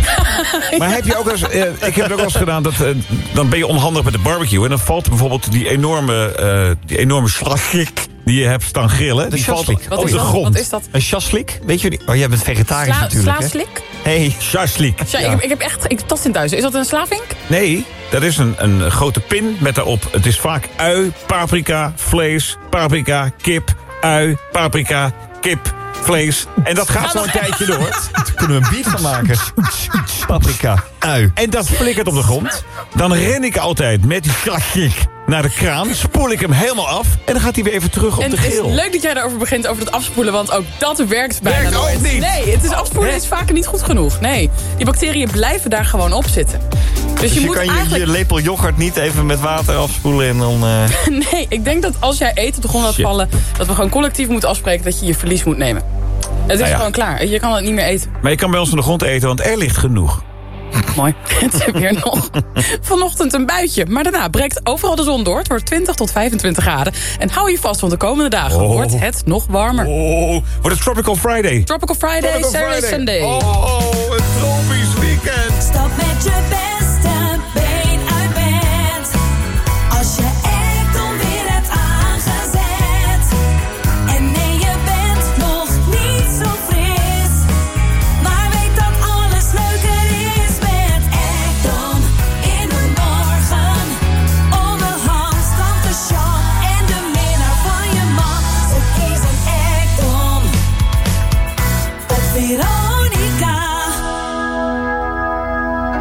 Maar heb je ook eens, eh, ik heb het ook wel eens gedaan, dat, eh, dan ben je onhandig met de barbecue... en dan valt bijvoorbeeld die enorme, eh die enorme slagik die je hebt staan grillen... die valt shashlik. Wat op is de dat? grond. Wat is dat? Een shashlik? Weet je niet? Oh, jij bent vegetarisch Sla, natuurlijk, hè? slaaslik? Hey. Shashlik. Ja, Ik, heb, ik heb echt... Ik tast in thuis. Is dat een slavink? Nee, dat is een, een grote pin met daarop... het is vaak ui, paprika, vlees, paprika, kip, ui, paprika, kip, vlees. En dat gaat zo'n tijdje door. Daar kunnen we een beat van maken. Paprika. Ui. En dat flikkert op de grond. Dan ren ik altijd met die shashlik naar de kraan... spoel ik hem helemaal af en dan gaat hij weer even terug op En de het is grill. leuk dat jij daarover begint, over het afspoelen... want ook dat werkt bijna Werkt ook nooit. niet. Nee, het is afspoelen is vaak niet goed genoeg. Nee, die bacteriën blijven daar gewoon op zitten. Dus, Dus je, je moet kan je, eigenlijk... je lepel yoghurt niet even met water afspoelen en dan... eh, Nee, ik denk dat als jij eten op de grond laat Shit. vallen... dat we gewoon collectief moeten afspreken dat je je verlies moet nemen. Het is Nou ja. gewoon klaar. Je kan het niet meer eten. Maar je kan bij ons van de grond eten, want er ligt genoeg. Mooi. Het is weer nog vanochtend een buitje. Maar daarna breekt overal de zon door. Het wordt twintig tot vijfentwintig graden. En hou je vast, want de komende dagen Oh. wordt het nog warmer. Oh, wordt het Tropical Friday. Tropical Friday, Tropical Saturday, Friday. Sunday. Oh, een tropisch weekend. Stap met je beste been uit bed. Als je Ekton weer hebt aangezet. En nee, je bent nog niet zo fris. Maar weet dat alles leuker is met Ekton in de morgen. Ome Hans, tante Sjan en de minnaar van je man. Ze kiezen Ekton op Veronica.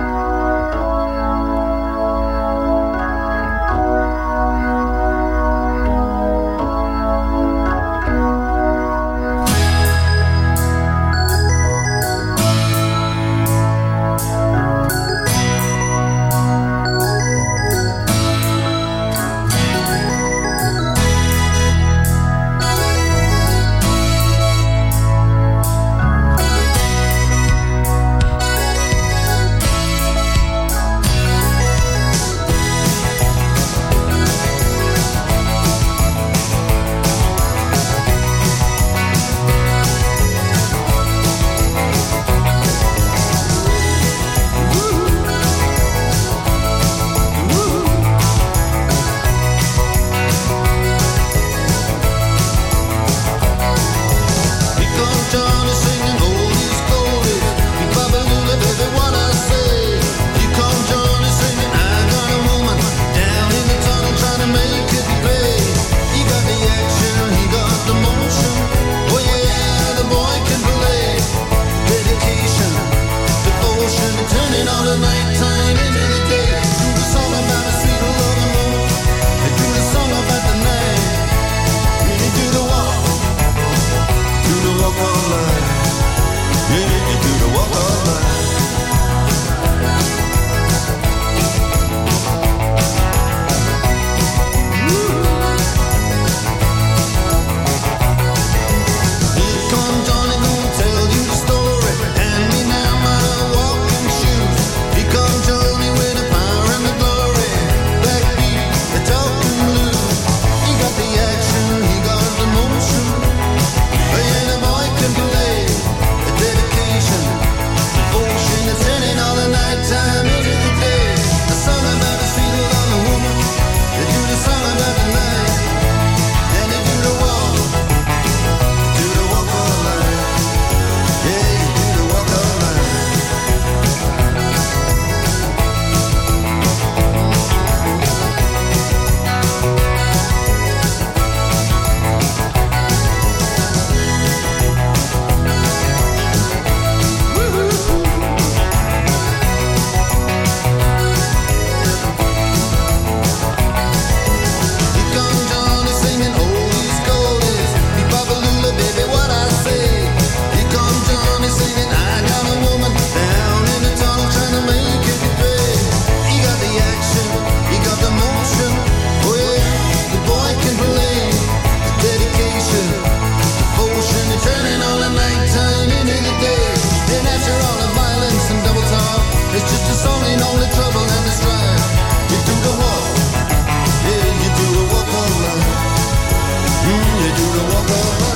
ain't only trouble and the strife. You do the walk, yeah, you do the walk of life. Mm, you do the walk of life.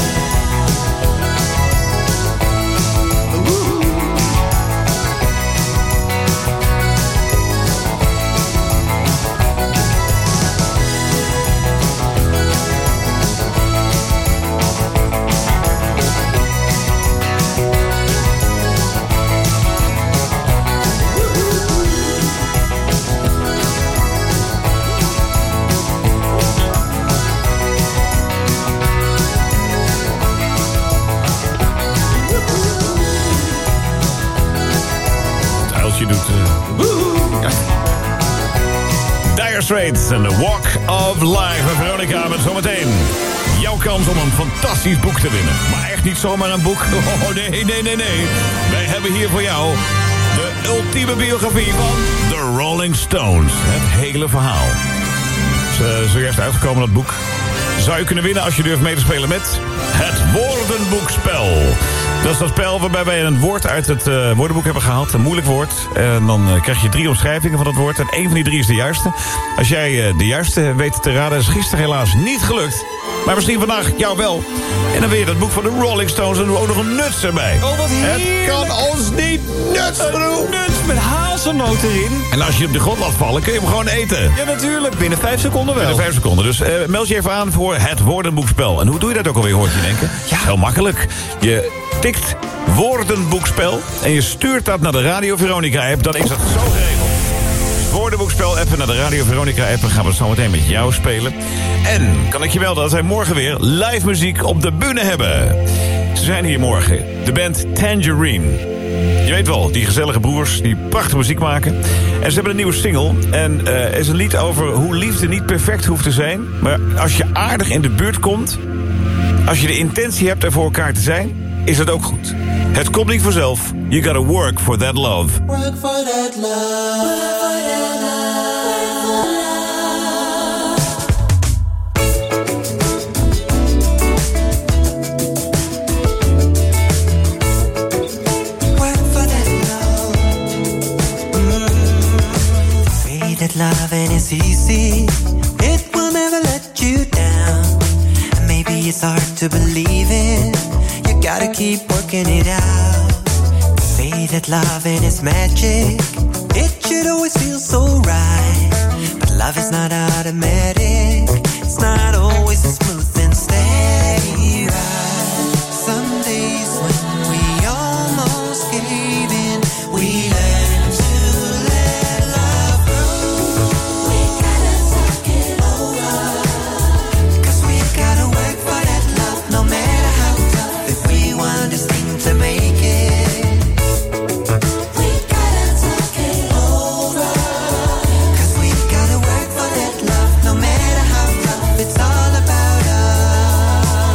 Je doet. Uh... Ja. Dire Straits en The Walk of Life. En Veronica met zometeen jouw kans om een fantastisch boek te winnen. Maar echt niet zomaar een boek. Oh nee, nee, nee, nee. Wij hebben hier voor jou de ultieme biografie van The Rolling Stones. Het hele verhaal. Ze is zojuist uitgekomen, dat boek. Zou je kunnen winnen als je durft mee te spelen met het woordenboekspel. Dat is dat spel waarbij wij een woord uit het uh, woordenboek hebben gehaald. Een moeilijk woord. En dan uh, krijg je drie omschrijvingen van dat woord. En één van die drie is de juiste. Als jij uh, de juiste weet te raden, is gisteren helaas niet gelukt. Maar misschien vandaag jou wel. En dan weer dat boek van de Rolling Stones. En doen we ook nog een nuts erbij. Oh, wat heerlijk. Het kan ons niet nuts genoeg. Nuts met hazelnoot erin. En als je op de grond laat vallen, kun je hem gewoon eten. Ja, natuurlijk. Binnen vijf seconden wel. Binnen vijf seconden. Dus uh, meld je even aan voor het woordenboekspel. En hoe doe je dat ook alweer, hoort je denken? Ja. Heel makkelijk. Je tikt woordenboekspel en je stuurt dat naar de Radio Veronica-app. Dan is dat zo geregeld. Woordenboekspel even naar de Radio Veronica-app. En gaan we het zo meteen met jou spelen. En kan ik je wel dat wij morgen weer live muziek op de bühne hebben. Ze zijn hier morgen. De band Tangerine. Je weet wel, die gezellige broers die prachtige muziek maken. En ze hebben een nieuwe single. En er uh, is een lied over hoe liefde niet perfect hoeft te zijn. Maar als je aardig in de buurt komt, als je de intentie hebt er voor elkaar te zijn, is dat ook goed. Het komt niet vanzelf. You gotta work for that love. Work for that love. Work for that that loving is easy, it will never let you down. And maybe it's hard to believe in, you gotta keep working it out. Say that loving is magic, it should always feel so right. But love is not automatic, it's not always a smooth and steady ride. Some days when we almost gave in, we learn to let love grow. We gotta talk it over, 'cause we gotta work for that love, no matter how tough, if we want this thing to make it. We gotta talk it over, 'cause we gotta work for that love, no matter how tough, it's all about us.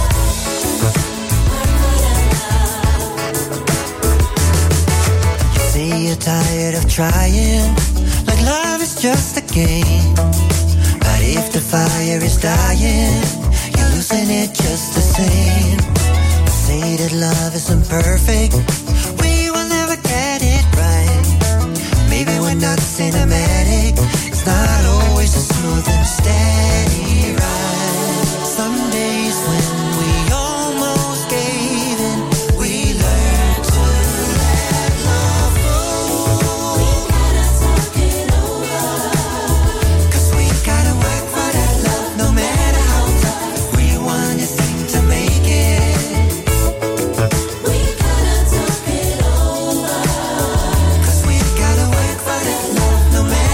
You say you're tired of trying, like love is just a game. But if the fire is dying, you're losing it just the same. Say that love isn't perfect, we will never get it right. Maybe we're not cinematic, it's not always a smooth and steady ride. Some days when we almost gave in, we learn to let love grow. We gotta talk it over, 'cause we gotta work for that love, no matter how tough, if we want this thing to make it. We gotta talk it over, 'cause we gotta work for that love, no matter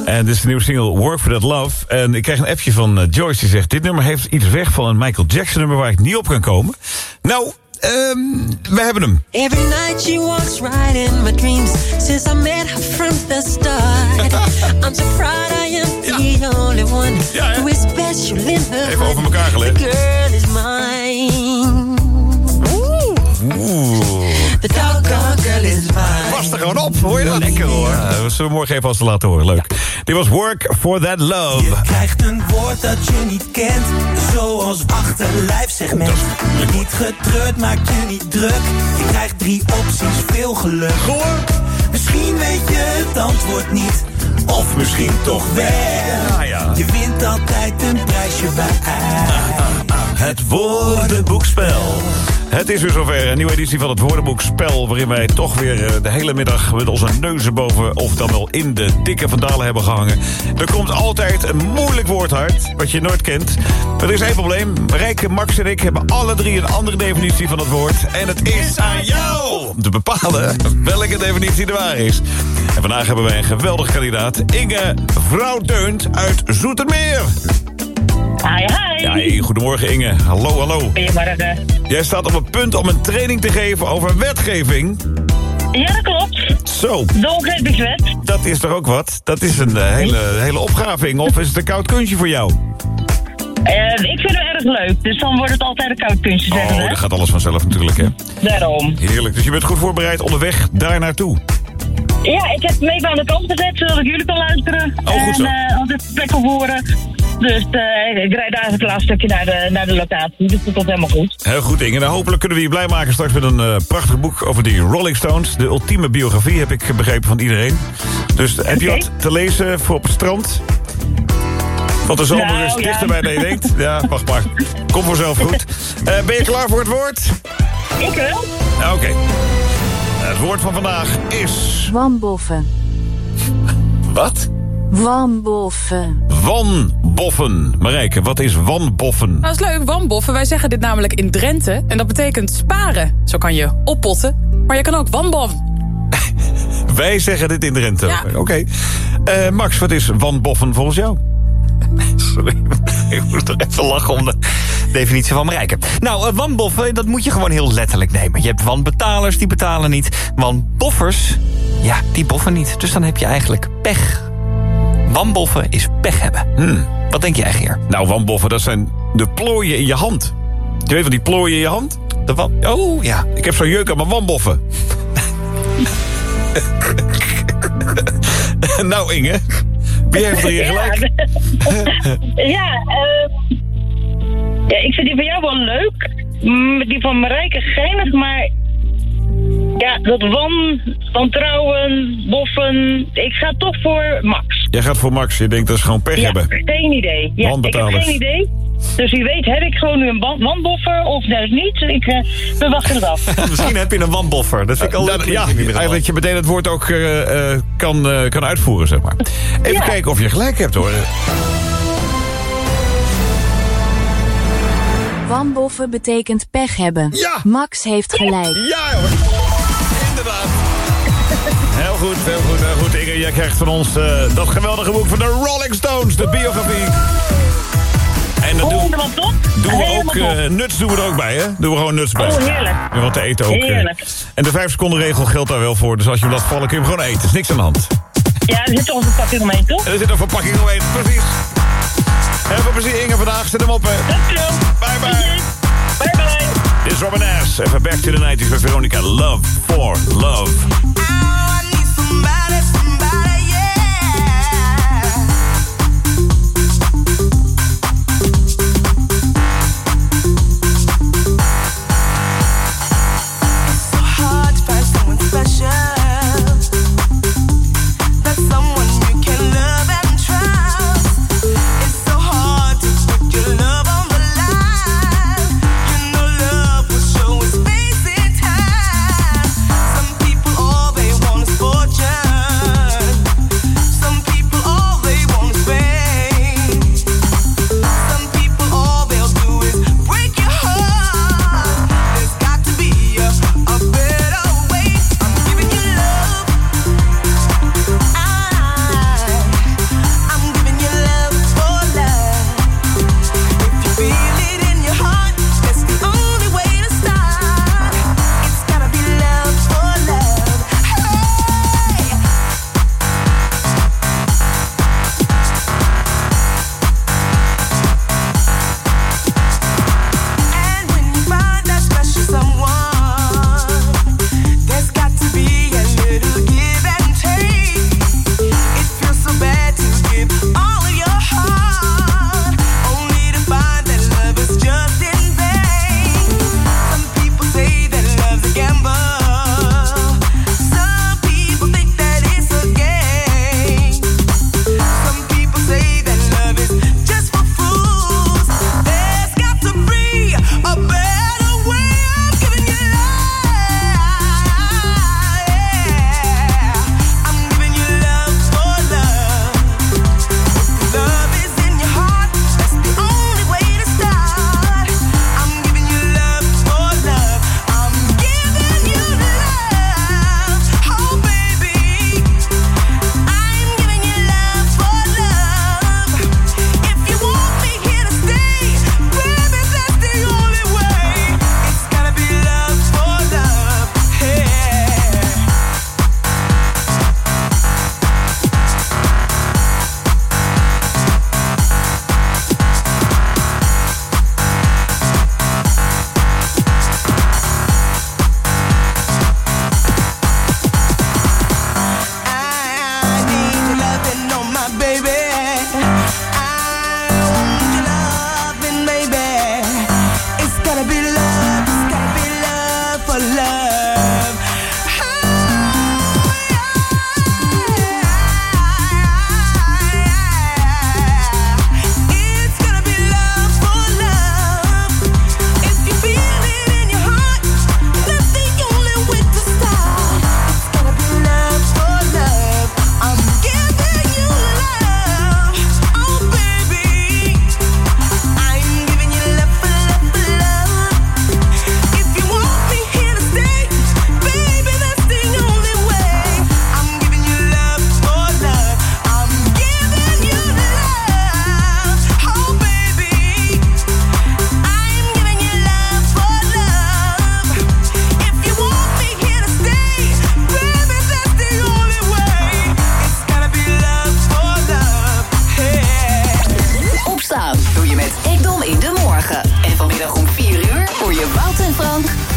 En dit is de nieuwe single Work for That Love. En ik krijg een appje van uh, Joyce die zegt... dit nummer heeft iets weg van een Michael Jackson nummer... waar ik niet op kan komen. Nou, um, we hebben hem. Every night she walks right in my dreams. Since I met her from the start. I'm so proud I am the only one ja, who is special in her. Even over elkaar gelegd. The girl is mine. Oeh. The doggone girl is mine. Was er gewoon op, hoor je dat? Lekker hoor. Ja, dat zullen we morgen even als te laten horen. Leuk. Dit was Work for That Love. Je krijgt een woord dat je niet kent. Zoals achterlijfsegment. Niet getreurd, maakt je niet druk. Je krijgt drie opties, veel geluk. Hoor. Misschien weet je het antwoord niet. Of misschien toch wel. Ja, ja. Je wint altijd een prijsje bij. Ah, ah, ah. Het woordenboekspel. Het is weer zover, een nieuwe editie van het woordenboekspel... waarin wij toch weer de hele middag met onze neuzen boven... of dan wel in de dikke vandalen hebben gehangen. Er komt altijd een moeilijk woord uit, wat je nooit kent. Maar er is één probleem. Rijke, Max en ik hebben alle drie een andere definitie van het woord. En het is aan jou om te bepalen welke definitie er waar is. En vandaag hebben wij een geweldige kandidaat. Inge Vrouw Deunt uit Zoetermeer. Hi, hi. Ja, hey, goedemorgen Inge. Hallo, hallo. Goedemorgen. Jij staat op het punt om een training te geven over wetgeving. Ja, dat klopt. Zo. De omgevingswet. Dat is toch ook wat? Dat is een uh, hele, hele opgave, Inge. Of is het een koud kunstje voor jou? Uh, ik vind het erg leuk, dus dan wordt het altijd een koud kunstje, zeggen Oh, hè? dat gaat alles vanzelf natuurlijk, hè? Daarom. Heerlijk. Dus je bent goed voorbereid onderweg daar naartoe? Ja, ik heb me even aan de kant gezet, zodat ik jullie kan luisteren. Oh, goed zo. En uh, altijd plek op horen. Dus uh, ik rijd eigenlijk een laatste stukje naar de, naar de locatie. Dus dat komt helemaal goed. Heel goed, Inge. Nou, hopelijk kunnen we je blij maken straks met een uh, prachtig boek over die Rolling Stones. De ultieme biografie, heb ik begrepen van iedereen. Dus uh, heb je wat te lezen voor op het strand? Want de zomer nou, is ja. dichterbij dan je denkt. Ja, wacht maar. Kom vanzelf goed. Uh, ben je klaar voor het woord? Ik wel. Oké. Okay. Het woord van vandaag is... Wanboffen. Wat? Wanboffen. Wanboffen. Marijke, wat is wanboffen? Nou, dat is leuk, wanboffen. Wij zeggen dit namelijk in Drenthe. En dat betekent sparen. Zo kan je oppotten. Maar je kan ook wanboffen. Wij zeggen dit in Drenthe. Ja. Oké. Okay. Uh, Max, wat is wanboffen volgens jou? Sorry, ik moest toch even lachen om de definitie van Marijke. Nou, uh, wanboffen, dat moet je gewoon heel letterlijk nemen. Je hebt wanbetalers, die betalen niet. Wanboffers, ja, die boffen niet. Dus dan heb je eigenlijk pech. Wanboffen is pech hebben. Hmm. Wat denk jij, Geer? Nou, wanboffen, dat zijn de plooien in je hand. Je weet van die plooien in je hand? De wan... Oh, ja. Ik heb zo'n jeuk aan mijn wanboffen. Nou, Inge, wie heeft er hier gelijk? Ja, uh, ja, ik vind die van jou wel leuk. Die van Marijke geinig, maar... Ja, dat wan, wantrouwen, boffen... Ik ga toch voor Max. Jij gaat voor Max, je denkt dat ze gewoon pech ja, hebben. Geen idee. Ja, ik heb geen idee. Dus wie weet heb ik gewoon nu een wanboffer of juist niet. Ik, uh, we wachten het af. Misschien heb je een wanboffer. Dat vind ik al leuk. Ja, eigenlijk dat je meteen het woord ook uh, uh, kan, uh, kan uitvoeren, zeg maar. Even ja. kijken of je gelijk hebt, hoor. Wanboffen betekent pech hebben. Ja! Max heeft gelijk. Ja, hoor. Inderdaad. Heel goed, heel goed, heel goed. Inge, jij krijgt van ons uh, dat geweldige boek van de Rolling Stones, de biografie. En dat doen, doen we ook, uh, nuts doen we er ook bij, hè? Doen we gewoon nuts bij. Oh, heerlijk. En wat te eten ook. Heerlijk. Uh, en de vijf seconden regel geldt daar wel voor. Dus als je hem laat vallen, kun je hem gewoon eten. Is niks aan de hand. Ja, er zit toch een verpakking omheen, toch? Er zit een verpakking omheen, precies. Heel veel plezier, Inge, vandaag. Zet hem op, hè. Dankjewel. Bye, bye. Bye, bye. Dit is Robin S. Even back to the nineties met Veronica. Love for Love. All they want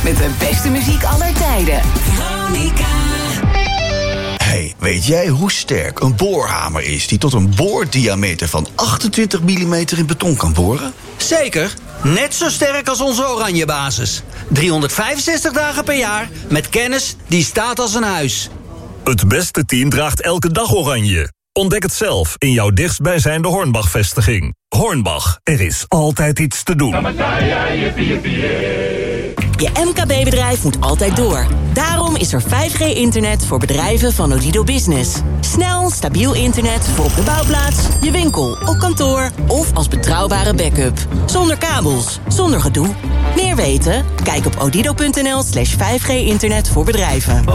met de beste muziek aller tijden. Veronica. Hey, weet jij hoe sterk een boorhamer is die tot een boordiameter van achtentwintig millimeter in beton kan boren? Zeker. Net zo sterk als onze oranje basis. driehonderdvijfenzestig dagen per jaar met kennis die staat als een huis. Het beste team draagt elke dag oranje. Ontdek het zelf in jouw dichtstbijzijnde Hornbach-vestiging. Hornbach, er is altijd iets te doen. Je M K B-bedrijf moet altijd door. Daarom is er vijf G internet voor bedrijven van Odido Business. Snel, stabiel internet voor op de bouwplaats, je winkel, op kantoor of als betrouwbare backup. Zonder kabels, zonder gedoe. Meer weten? Kijk op odido.nl slash 5G internet voor bedrijven.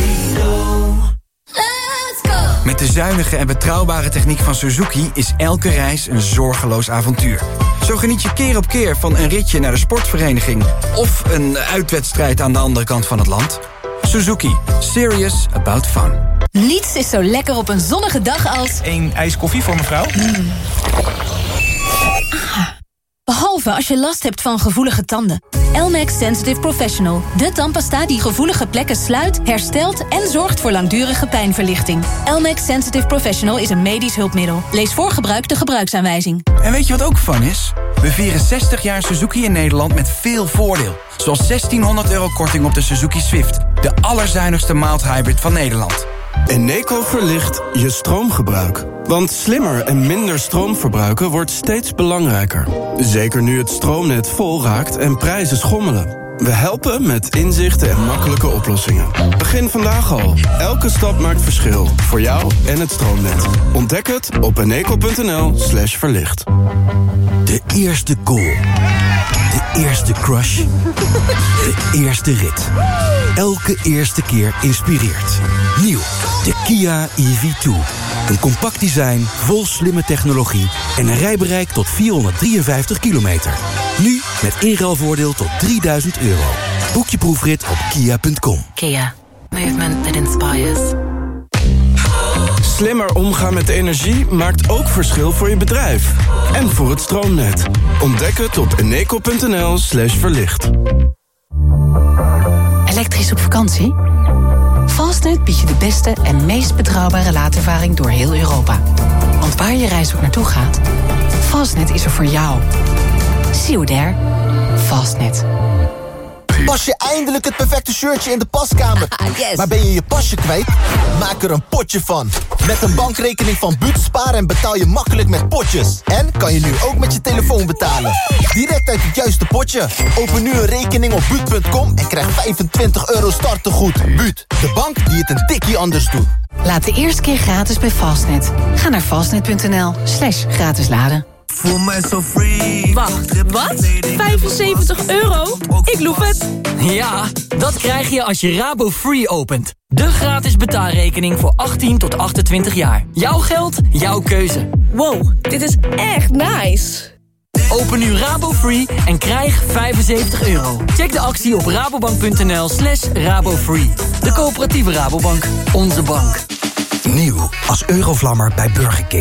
Met de zuinige en betrouwbare techniek van Suzuki is elke reis een zorgeloos avontuur. Zo geniet je keer op keer van een ritje naar de sportvereniging of een uitwedstrijd aan de andere kant van het land. Suzuki. Serious about fun. Niets is zo lekker op een zonnige dag als... Eén ijs koffie voor mevrouw. Mm. Ah. Behalve als je last hebt van gevoelige tanden. Elmex Sensitive Professional. De tandpasta die gevoelige plekken sluit, herstelt en zorgt voor langdurige pijnverlichting. Elmex Sensitive Professional is een medisch hulpmiddel. Lees voor gebruik de gebruiksaanwijzing. En weet je wat ook fun is? We vieren zestig jaar Suzuki in Nederland met veel voordeel. Zoals zestienhonderd euro korting op de Suzuki Swift. De allerzuinigste mild hybrid van Nederland. Eneco verlicht je stroomgebruik. Want slimmer en minder stroom verbruiken wordt steeds belangrijker. Zeker nu het stroomnet vol raakt en prijzen schommelen. We helpen met inzichten en makkelijke oplossingen. Begin vandaag al. Elke stap maakt verschil. Voor jou en het stroomnet. Ontdek het op eneco.nl slash verlicht. De eerste goal. De eerste crush. De eerste rit. Elke eerste keer inspireert. Nieuw, de Kia E V twee. Een compact design, vol slimme technologie en een rijbereik tot vierhonderddrieënvijftig kilometer. Nu met inruilvoordeel tot drieduizend euro. Boek je proefrit op kia punt com. Kia. Movement that inspires. Slimmer omgaan met energie maakt ook verschil voor je bedrijf. En voor het stroomnet. Ontdek het op eneco.nl slash verlicht. Elektrisch op vakantie? Fastnet biedt je de beste en meest betrouwbare laadervaring door heel Europa. Want waar je reis ook naartoe gaat, Fastnet is er voor jou. See you there. Fastnet. Pas je eindelijk het perfecte shirtje in de paskamer. Yes. Maar ben je je pasje kwijt? Maak er een potje van. Met een bankrekening van Buut spaar en betaal je makkelijk met potjes. En kan je nu ook met je telefoon betalen. Direct uit het juiste potje. Open nu een rekening op buut punt com en krijg vijfentwintig euro startegoed. Buut, de bank die het een tikkie anders doet. Laat de eerste keer gratis bij Fastnet. Ga naar fastnet.nl slash gratis laden. Voel mij zo free. Wacht, wat? vijfenzeventig euro? Ik loef het. Ja, dat krijg je als je Rabo Free opent. De gratis betaalrekening voor achttien tot achtentwintig jaar. Jouw geld, jouw keuze. Wow, dit is echt nice. Open nu Rabo Free en krijg vijfenzeventig euro. Check de actie op rabobank.nl slash rabofree. De coöperatieve Rabobank. Onze bank. Nieuw als Eurovlammer bij Burger King.